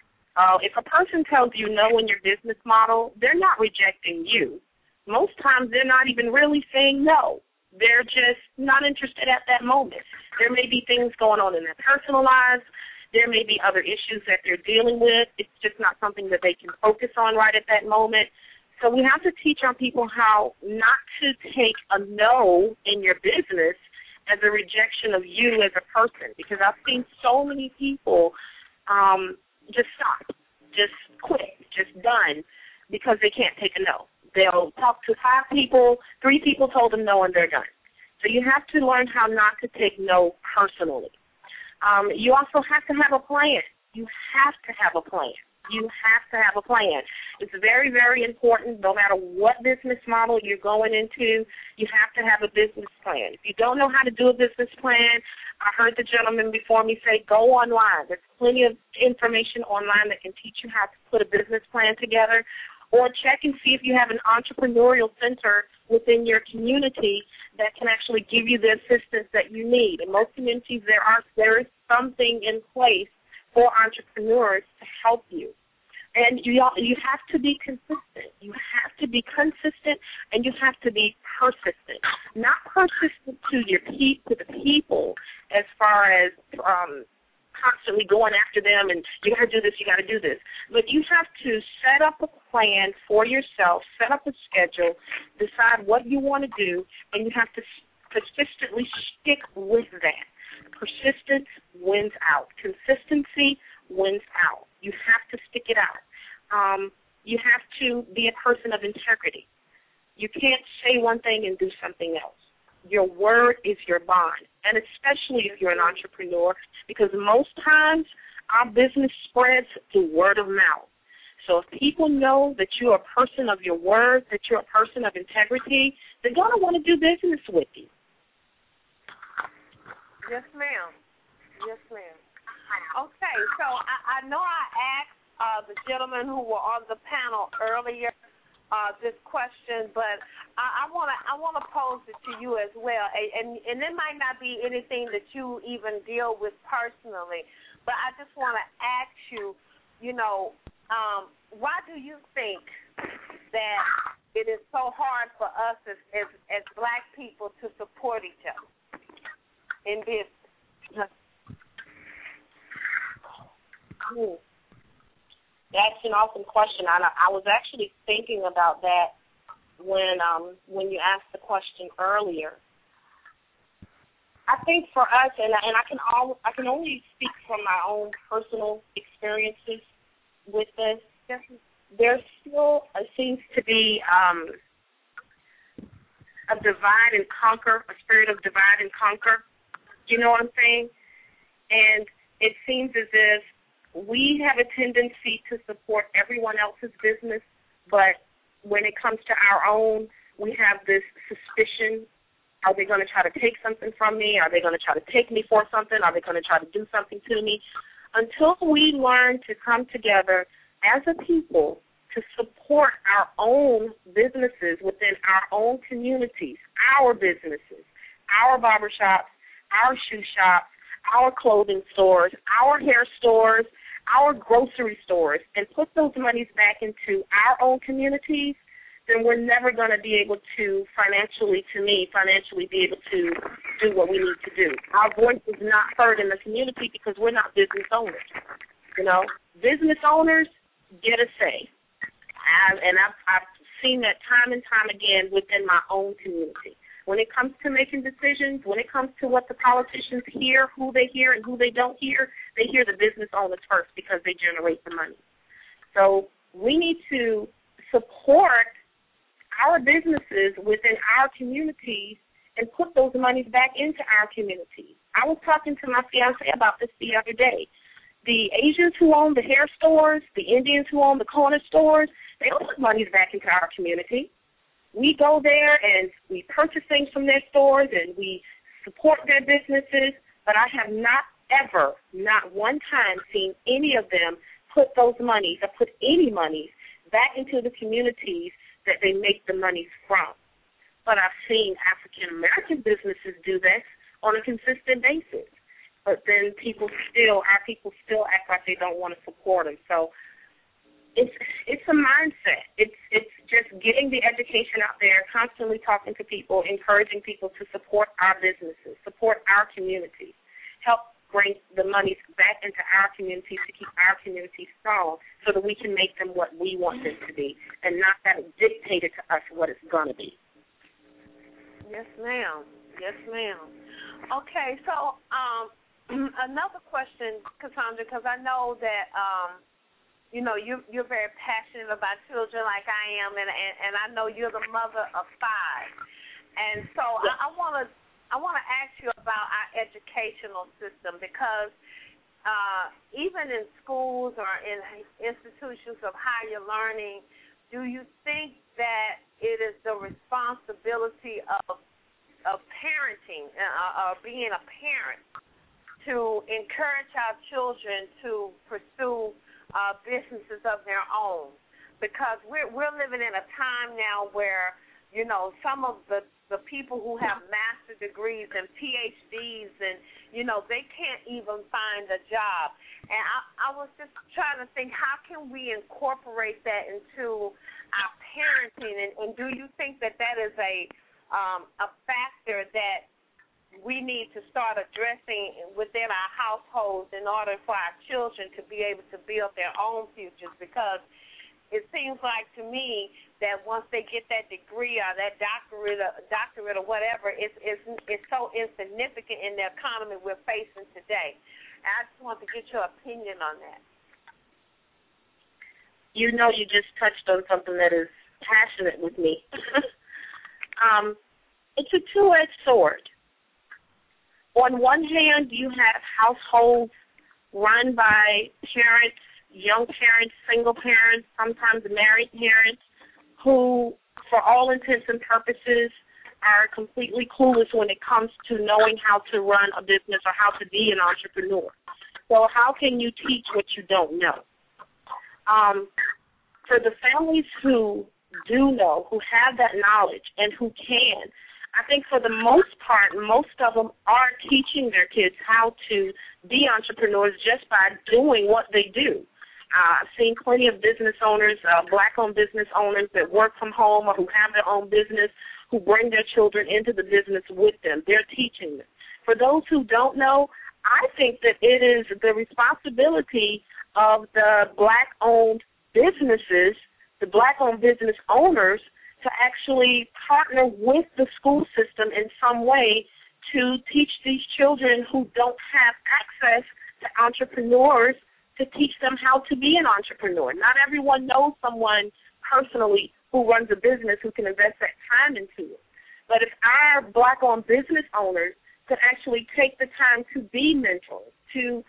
If a person tells you no in your business model, they're not rejecting you. Most times they're not even really saying no. They're just not interested at that moment. There may be things going on in their personal lives. There may be other issues that they're dealing with. It's just not something that they can focus on right at that moment. So we have to teach our people how not to take a no in your business as a rejection of you as a person, because I've seen so many people just stop, just quit, just done, because they can't take a no. They'll talk to 5 people, 3 people told them no, and they're done. So you have to learn how not to take no personally. You also have to have a plan. You have to have a plan. You have to have a plan. It's very, very important, no matter what business model you're going into, you have to have a business plan. If you don't know how to do a business plan, I heard the gentleman before me say, go online. There's plenty of information online that can teach you how to put a business plan together, or check and see if you have an entrepreneurial center within your community that can actually give you the assistance that you need. In most communities, there is something in place for entrepreneurs to help you. And you have to be consistent. You have to be consistent, and you have to be persistent. Not persistent to the people as far as constantly going after them and you got to do this, you got to do this. But you have to set up a plan for yourself, set up a schedule, decide what you want to do, and you have to persistently stick with that. Persistence wins out. Consistency wins out. You have to stick it out. You have to be a person of integrity. You can't say one thing and do something else. Your word is your bond, and especially if you're an entrepreneur, because most times our business spreads through word of mouth. So if people know that you're a person of your word, that you're a person of integrity, they're going to want to do business with you. Yes, ma'am. Yes, ma'am. Okay, so I know I asked the gentlemen who were on the panel earlier this question, but I want to pose it to you as well, and it might not be anything that you even deal with personally, but I just want to ask you, why do you think that it is so hard for us as black people to support each other in business? That's an awesome question. I was actually thinking about that when you asked the question earlier. I think for us, and I can only speak from my own personal experiences with this. There still seems to be a divide and conquer, a spirit of divide and conquer. You know what I'm saying? And it seems as if we have a tendency to support everyone else's business, but when it comes to our own, we have this suspicion. Are they going to try to take something from me? Are they going to try to take me for something? Are they going to try to do something to me? Until we learn to come together as a people to support our own businesses within our own communities, our businesses, our barbershops, our shoe shops, our clothing stores, our hair stores, our grocery stores, and put those monies back into our own communities, then we're never going to be able to financially be able to do what we need to do. Our voice is not heard in the community because we're not business owners. Business owners get a say. I've seen that time and time again within my own community. When it comes to making decisions, when it comes to what the politicians hear, who they hear and who they don't hear, they hear the business owners first because they generate the money. So we need to support our businesses within our communities and put those monies back into our communities. I was talking to my fiance about this the other day. The Asians who own the hair stores, the Indians who own the corner stores, they don't put monies back into our community. We go there and we purchase things from their stores and we support their businesses, but I have not ever, not one time, seen any of them put those monies or put any monies back into the communities that they make the monies from. But I've seen African-American businesses do this on a consistent basis. But then our people still act like they don't want to support them. So it's a mindset. It's just getting the education out there, constantly talking to people, encouraging people to support our businesses, support our communities, help bring the money back into our communities to keep our communities strong so that we can make them what we want them to be and not have it dictated to us what it's going to be. Yes, ma'am. Yes, ma'am. Okay, so another question, Cassandra, because I know that you're very passionate about children like I am, and I know you're the mother of 5, and so I want to ask you about our educational system because even in schools or in institutions of higher learning, do you think that it is the responsibility of parenting, being a parent, to encourage our children to pursue businesses of their own? Because we're living in a time now where, some of the people who have master's degrees and PhDs and, they can't even find a job. And I was just trying to think, how can we incorporate that into our parenting? And do you think that is a factor that we need to start addressing within our households in order for our children to be able to build their own futures? Because it seems like to me that once they get that degree or that doctorate or whatever, it's so insignificant in the economy we're facing today. And I just want to get your opinion on that. You just touched on something that is passionate with me. It's a two-edged sword. On one hand, you have households run by parents, young parents, single parents, sometimes married parents, who, for all intents and purposes, are completely clueless when it comes to knowing how to run a business or how to be an entrepreneur. So how can you teach what you don't know? For the families who do know, who have that knowledge, and who can, I think for the most part, most of them are teaching their kids how to be entrepreneurs just by doing what they do. I've seen plenty of business owners, black-owned business owners that work from home or who have their own business, who bring their children into the business with them. They're teaching them. For those who don't know, I think that it is the responsibility of the black-owned businesses, the black-owned business owners, to actually partner with the school system in some way to teach these children who don't have access to entrepreneurs, to teach them how to be an entrepreneur. Not everyone knows someone personally who runs a business who can invest that time into it. But if our black-owned business owners could actually take the time to be mentors, to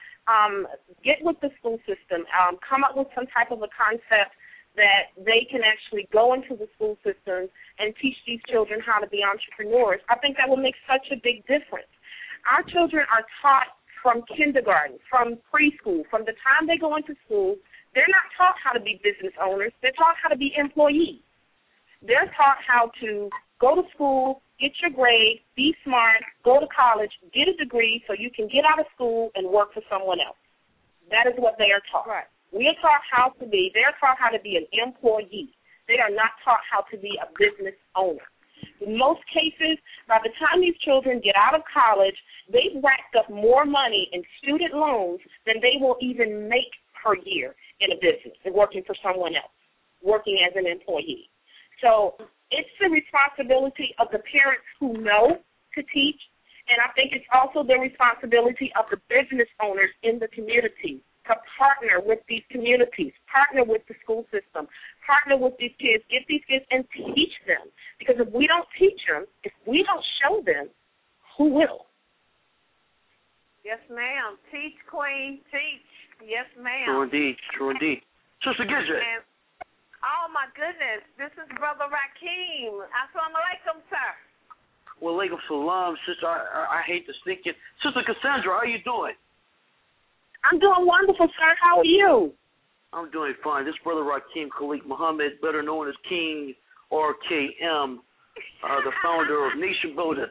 get with the school system, come up with some type of a concept that they can actually go into the school systems and teach these children how to be entrepreneurs, I think that will make such a big difference. Our children are taught from kindergarten, from preschool, from the time they go into school, they're not taught how to be business owners. They're taught how to be employees. They're taught how to go to school, get your grade, be smart, go to college, get a degree so you can get out of school and work for someone else. That is what they are taught. Right. We are taught how to be, they're taught how to be an employee. They are not taught how to be a business owner. In most cases, by the time these children get out of college, they've racked up more money in student loans than they will even make per year in a business and working for someone else, working as an employee. So it's the responsibility of the parents who know to teach, and I think it's also the responsibility of the business owners in the community to partner with these communities, partner with the school system, partner with these kids, get these kids and teach them. Because if we don't teach them, if we don't show them, who will? Yes, ma'am. Teach, Queen, teach. Yes, ma'am. True indeed, true indeed. Sister Gidget. Oh, my goodness. This is Brother Rakeem. Assalamu alaikum, sir. Wa alaikum salam, sister. I hate to sneak it. Sister Cassandra, how you doing? I'm doing wonderful, sir. How are you? I'm doing fine. This Brother Rakeem Khalik Muhammad, better known as King RKM, the founder of Nation Building.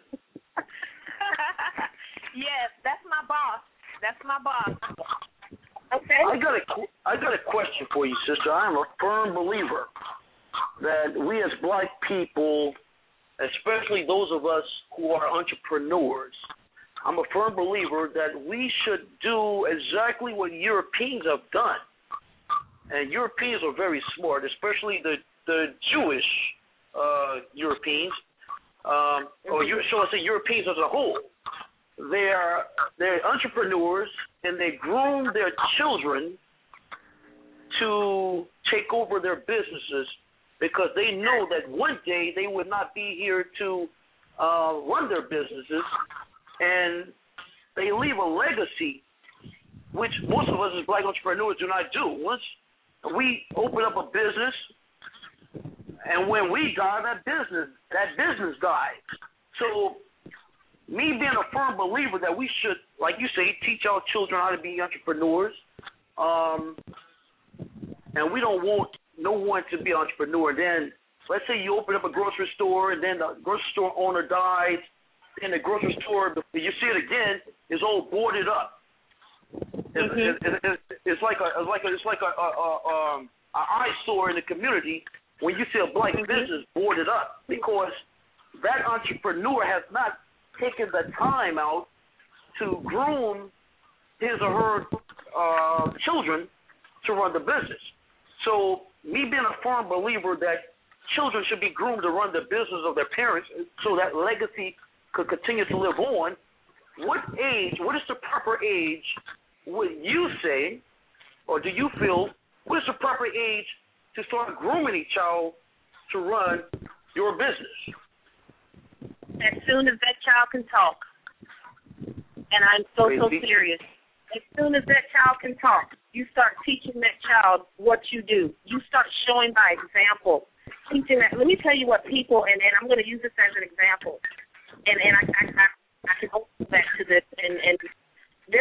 Yes, that's my boss. That's my boss. Okay. I got a question for you, sister. I am a firm believer that we as black people, especially those of us who are entrepreneurs, I'm a firm believer that we should do exactly what Europeans have done. And Europeans are very smart, especially the Jewish Europeans, or shall I say Europeans as a whole. They're entrepreneurs, and they groom their children to take over their businesses because they know that one day they would not be here to run their businesses, and they leave a legacy, which most of us as black entrepreneurs do not do. Once we open up a business, and when we die, that business dies. So me being a firm believer that we should, like you say, teach our children how to be entrepreneurs, and we don't want no one to be an entrepreneur. Then let's say you open up a grocery store, and then the grocery store owner dies, and the grocery store, you see it again, is all boarded up. It's like an eyesore in the community when you see a black business boarded up, because that entrepreneur has not taken the time out to groom his or her children to run the business. So me being a firm believer that children should be groomed to run the business of their parents so that legacy could continue to live on, what is the proper age would you say, or do you feel, what is the proper age to start grooming a child to run your business? As soon as that child can talk. And I'm so serious. As soon as that child can talk, you start teaching that child what you do. You start showing by example. Teaching that. Let me tell you what people, and I'm going to use this as an example. And I can go back to this. And there are people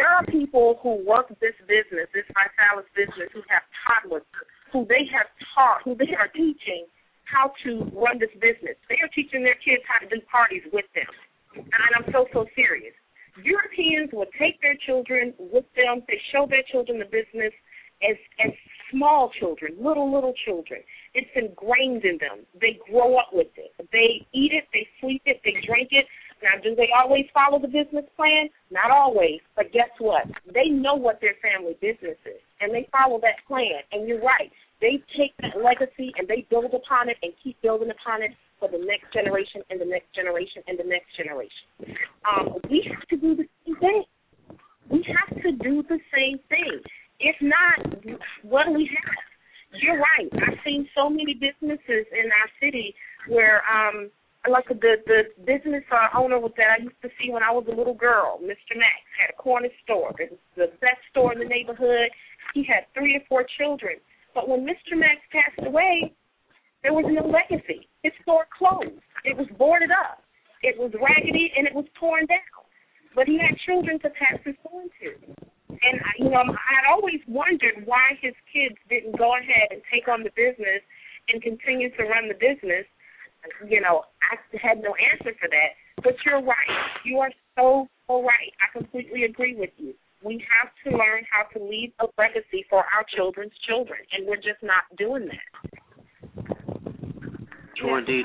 people who work this business, this Vitalis business, who have toddlers, who they have taught, who they are teaching how to run this business. They are teaching their kids how to do parties with them. And I'm so serious. Europeans will take their children with them. They show their children the business as small children, little children. It's ingrained in them. They grow up with it. They eat it, they sleep it, they drink it. Now, do they always follow the business plan? Not always, but guess what? They know what their family business is, and they follow that plan. And you're right. They take that legacy and they build upon it and keep building upon it for the next generation and the next generation and the next generation. We have to do the same thing. We have to do the same thing. If not, what do we have? You're right. I've seen so many businesses in our city where like the business owner that I used to see when I was a little girl, Mr. Max, had a corner store. It was the best store in the neighborhood. He had 3 or 4 children. But when Mr. Max passed away, there was no legacy. His store closed. It was boarded up. It was raggedy, and it was torn down. But he had children to pass this on to. And, I'd always wondered why his kids didn't go ahead and take on the business and continue to run the business. I had no answer for that. But you're right. You are so right. I completely agree with you. We have to learn how to leave a legacy for our children's children, and we're just not doing that. True indeed.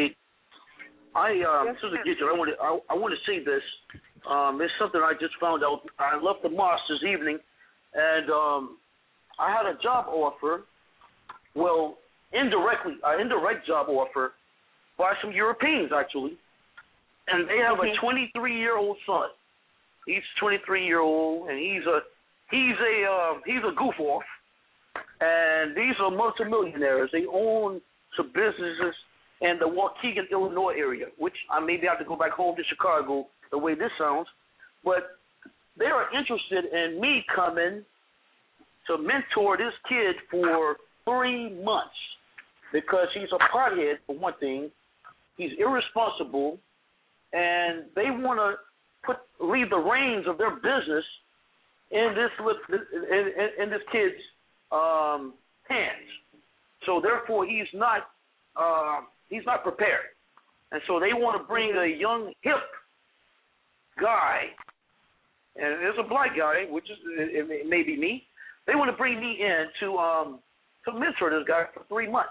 Susan Gidget, I want to say this. It's something I just found out. I left the mosque this evening, and I had a job offer. Well, an indirect job offer by some Europeans actually, and they have a 23-year-old son. He's 23-year-old, and he's a goof off. And these are multimillionaires. They own some businesses in the Waukegan, Illinois area, which I maybe have to go back home to Chicago the way this sounds. But they are interested in me coming to mentor this kid for 3 months because he's a pothead, for one thing. He's irresponsible, and they want to leave the reins of their business in this kid's hands. So therefore, he's not prepared, and so they want to bring a young hip guy, and it's a black guy, which is it may be me. They want to bring me in to mentor this guy for 3 months,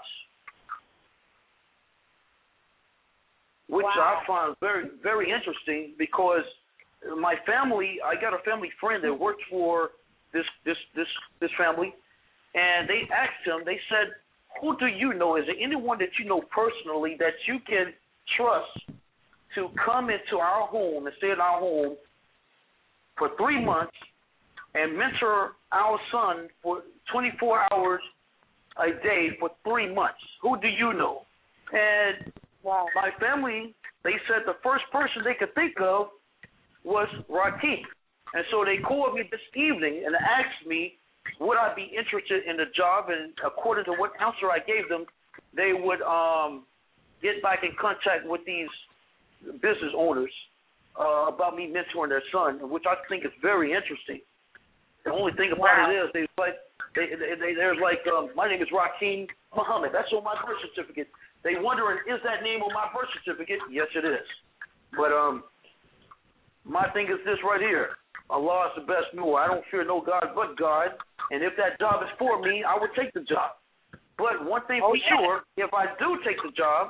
which I find very, very interesting because my family, I got a family friend that worked for this family, and they asked him, they said, who do you know? Is there anyone that you know personally that you can trust to come into our home and stay in our home for 3 months and mentor our son for 24 hours a day for 3 months? Who do you know? And my family, they said the first person they could think of was Rakeem. And so they called me this evening and asked me would I be interested in the job, and according to what answer I gave them, they would get back in contact with these business owners about me mentoring their son, which I think is very interesting. The only thing about it is there's like my name is Rakeem Muhammad. That's on my birth certificate. They wondering, is that name on my birth certificate? Yes, it is. But my thing is this right here. Allah is the best knower. I don't fear no God but God. And if that job is for me, I would take the job. But one thing for sure, if I do take the job,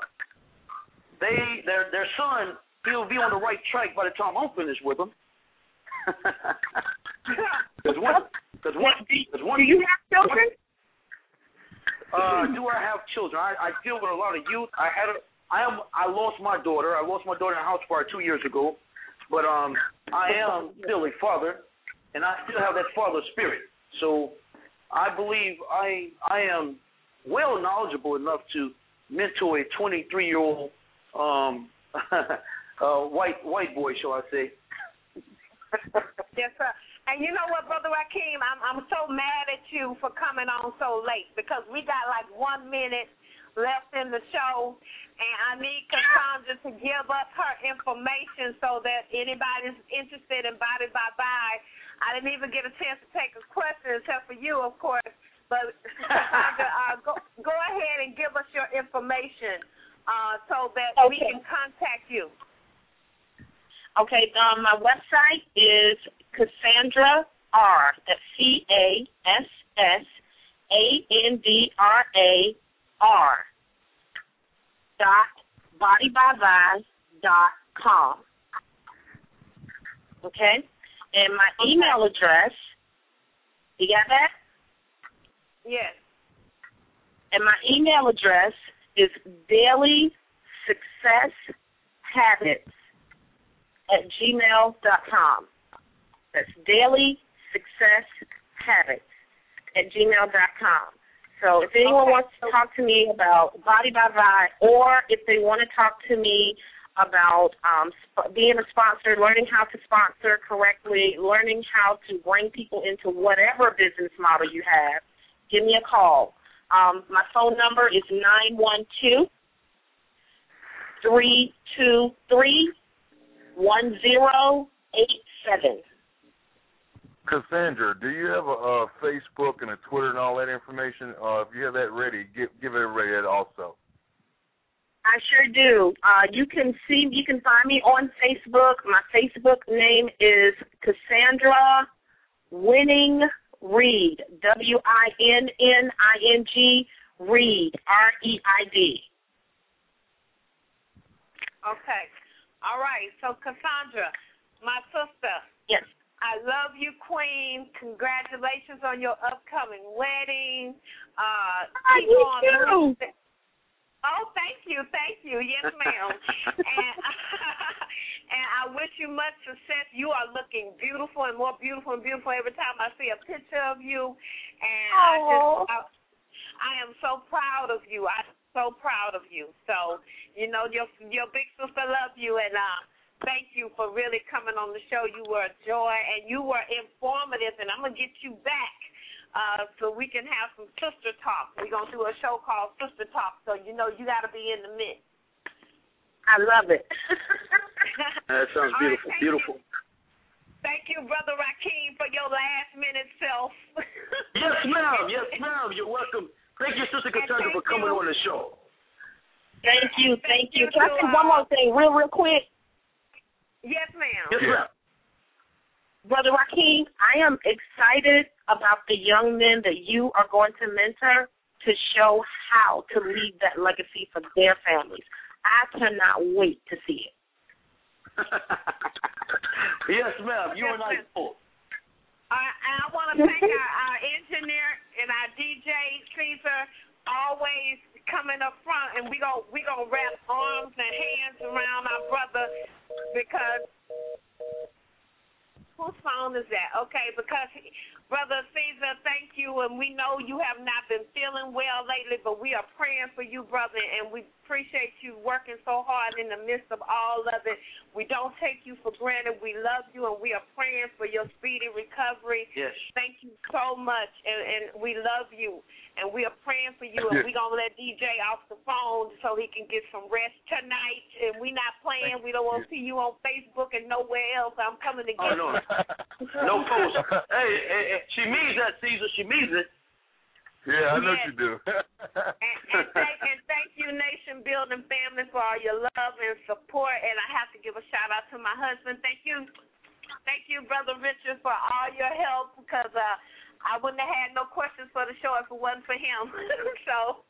their son, he'll be on the right track by the time I'm finished with him. Do you have children? Do I have children? I deal with a lot of youth. I lost my daughter. I lost my daughter in a house fire 2 years ago. But I am still a father, and I still have that father spirit. So I believe I am well knowledgeable enough to mentor a 23-year-old white boy, shall I say. Yes, sir. And you know what, Brother Rakeem, I'm so mad at you for coming on so late because we got like 1 minute left in the show, and I need Cassandra to give us her information so that anybody's interested in Body by Bye, I didn't even get a chance to take a question except for you, of course. But go ahead and give us your information so that we can contact you. Okay, my website is Cassandra R. That's CASSANDRAR .bodybyvibes.com. Okay, and my email address. You got that? Yes. And my email address is dailysuccesshabits@gmail.com. That's dailysuccesshabits@gmail.com. So if anyone wants to talk to me about Body by Vibe, or if they want to talk to me about being a sponsor, learning how to sponsor correctly, learning how to bring people into whatever business model you have, give me a call. My phone number is 912-323-1087. Cassandra, do you have a Facebook and a Twitter and all that information? If you have that ready, give everybody that also. I sure do. You can find me on Facebook. My Facebook name is Cassandra Winning Reid, WINNING Reid, REID. Okay. All right. So, Cassandra, my sister. Yes. I love you, Queen. Congratulations on your upcoming wedding. Keep on. Oh, thank you. Yes, ma'am. And I wish you much success. You are looking beautiful and more beautiful and beautiful every time I see a picture of you. And I am so proud of you. I'm so proud of you. So, your big sister loves you, and thank you for really coming on the show. You were a joy, and you were informative, and I'm going to get you back so we can have some sister talk. We're going to do a show called Sister Talk, so you got to be in the mix. I love it. That sounds beautiful. Right, beautiful. Thank you, Brother Rakeem, for your last-minute self. Yes, ma'am. Yes, ma'am. You're welcome. Thank you, Sister Cassandra, for coming on the show. Thank you. Can I say one more thing real quick? Yes, ma'am. Yes, ma'am. Brother Rakeem, I am excited about the young men that you are going to mentor to show how to leave that legacy for their families. I cannot wait to see it. Yes, ma'am. You and I both. And I want to thank our engineer and our DJ, Caesar, always coming up front, and we gonna wrap arms and hands around our brother because whose phone is that? Okay, because Brother Caesar, thank you, and we know you have not been feeling well lately, but we are praying for you, brother, and we appreciate you working so hard in the midst of all of it. We don't take you for granted. We love you, and we are praying for your speedy recovery. Yes. Thank you so much, and we love you, and we are praying for you, and we're going to let DJ off the phone so he can get some rest tonight, and we're not playing. We don't want to see you on Facebook and nowhere else. I'm coming to get you. No post. Hey, she means that, Caesar. She means it. Yeah, I know you do. and thank you, Nation Building family, for all your love and support. And I have to give a shout out to my husband. Thank you, Brother Richard, for all your help, because I wouldn't have had no questions for the show if it wasn't for him. So,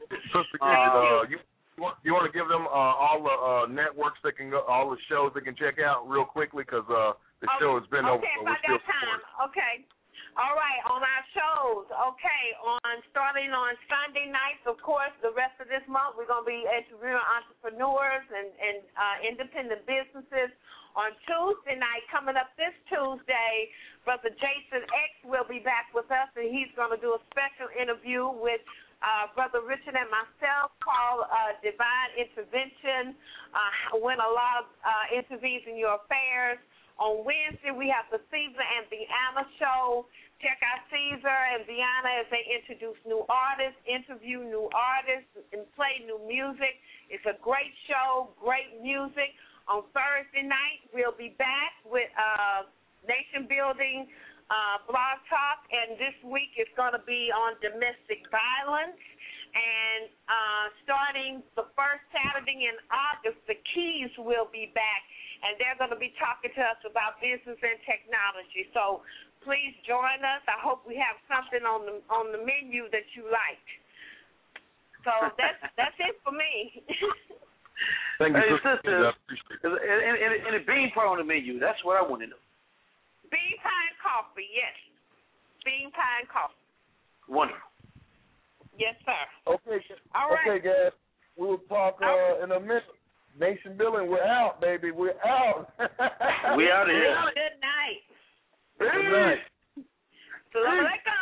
you want to give them all the networks that can go, all the shows they can check out real quickly, because the show has been over. Okay, if I got time. Okay. All right, on our shows, starting on Sunday nights, of course, the rest of this month, we're going to be interviewing entrepreneurs and independent businesses. On Tuesday night, coming up this Tuesday, Brother Jason X will be back with us, and he's going to do a special interview with Brother Richard and myself called Divine Intervention, when Allah intervenes in your affairs. On Wednesday, we have the Caesar and Deanna show. Check out Caesar and Deanna as they introduce new artists, interview new artists, and play new music. It's a great show, great music. On Thursday night, we'll be back with Nation Building Building Blog Talk, and this week is going to be on domestic violence. And starting the first Saturday in August, the Keys will be back, and they're going to be talking to us about business and technology. So please join us. I hope we have something on the menu that you like. So that's it for me. Thank you, sister. And a bean pie on the menu. That's what I want to know. Bean pie and coffee, yes. Bean pie and coffee. Wonderful. Yes, sir. Okay. All right. Okay, guys. We'll talk in a minute. Nation Building, we're out, baby. We're out. We out of here. Good night. Good night. Salaam alaikum.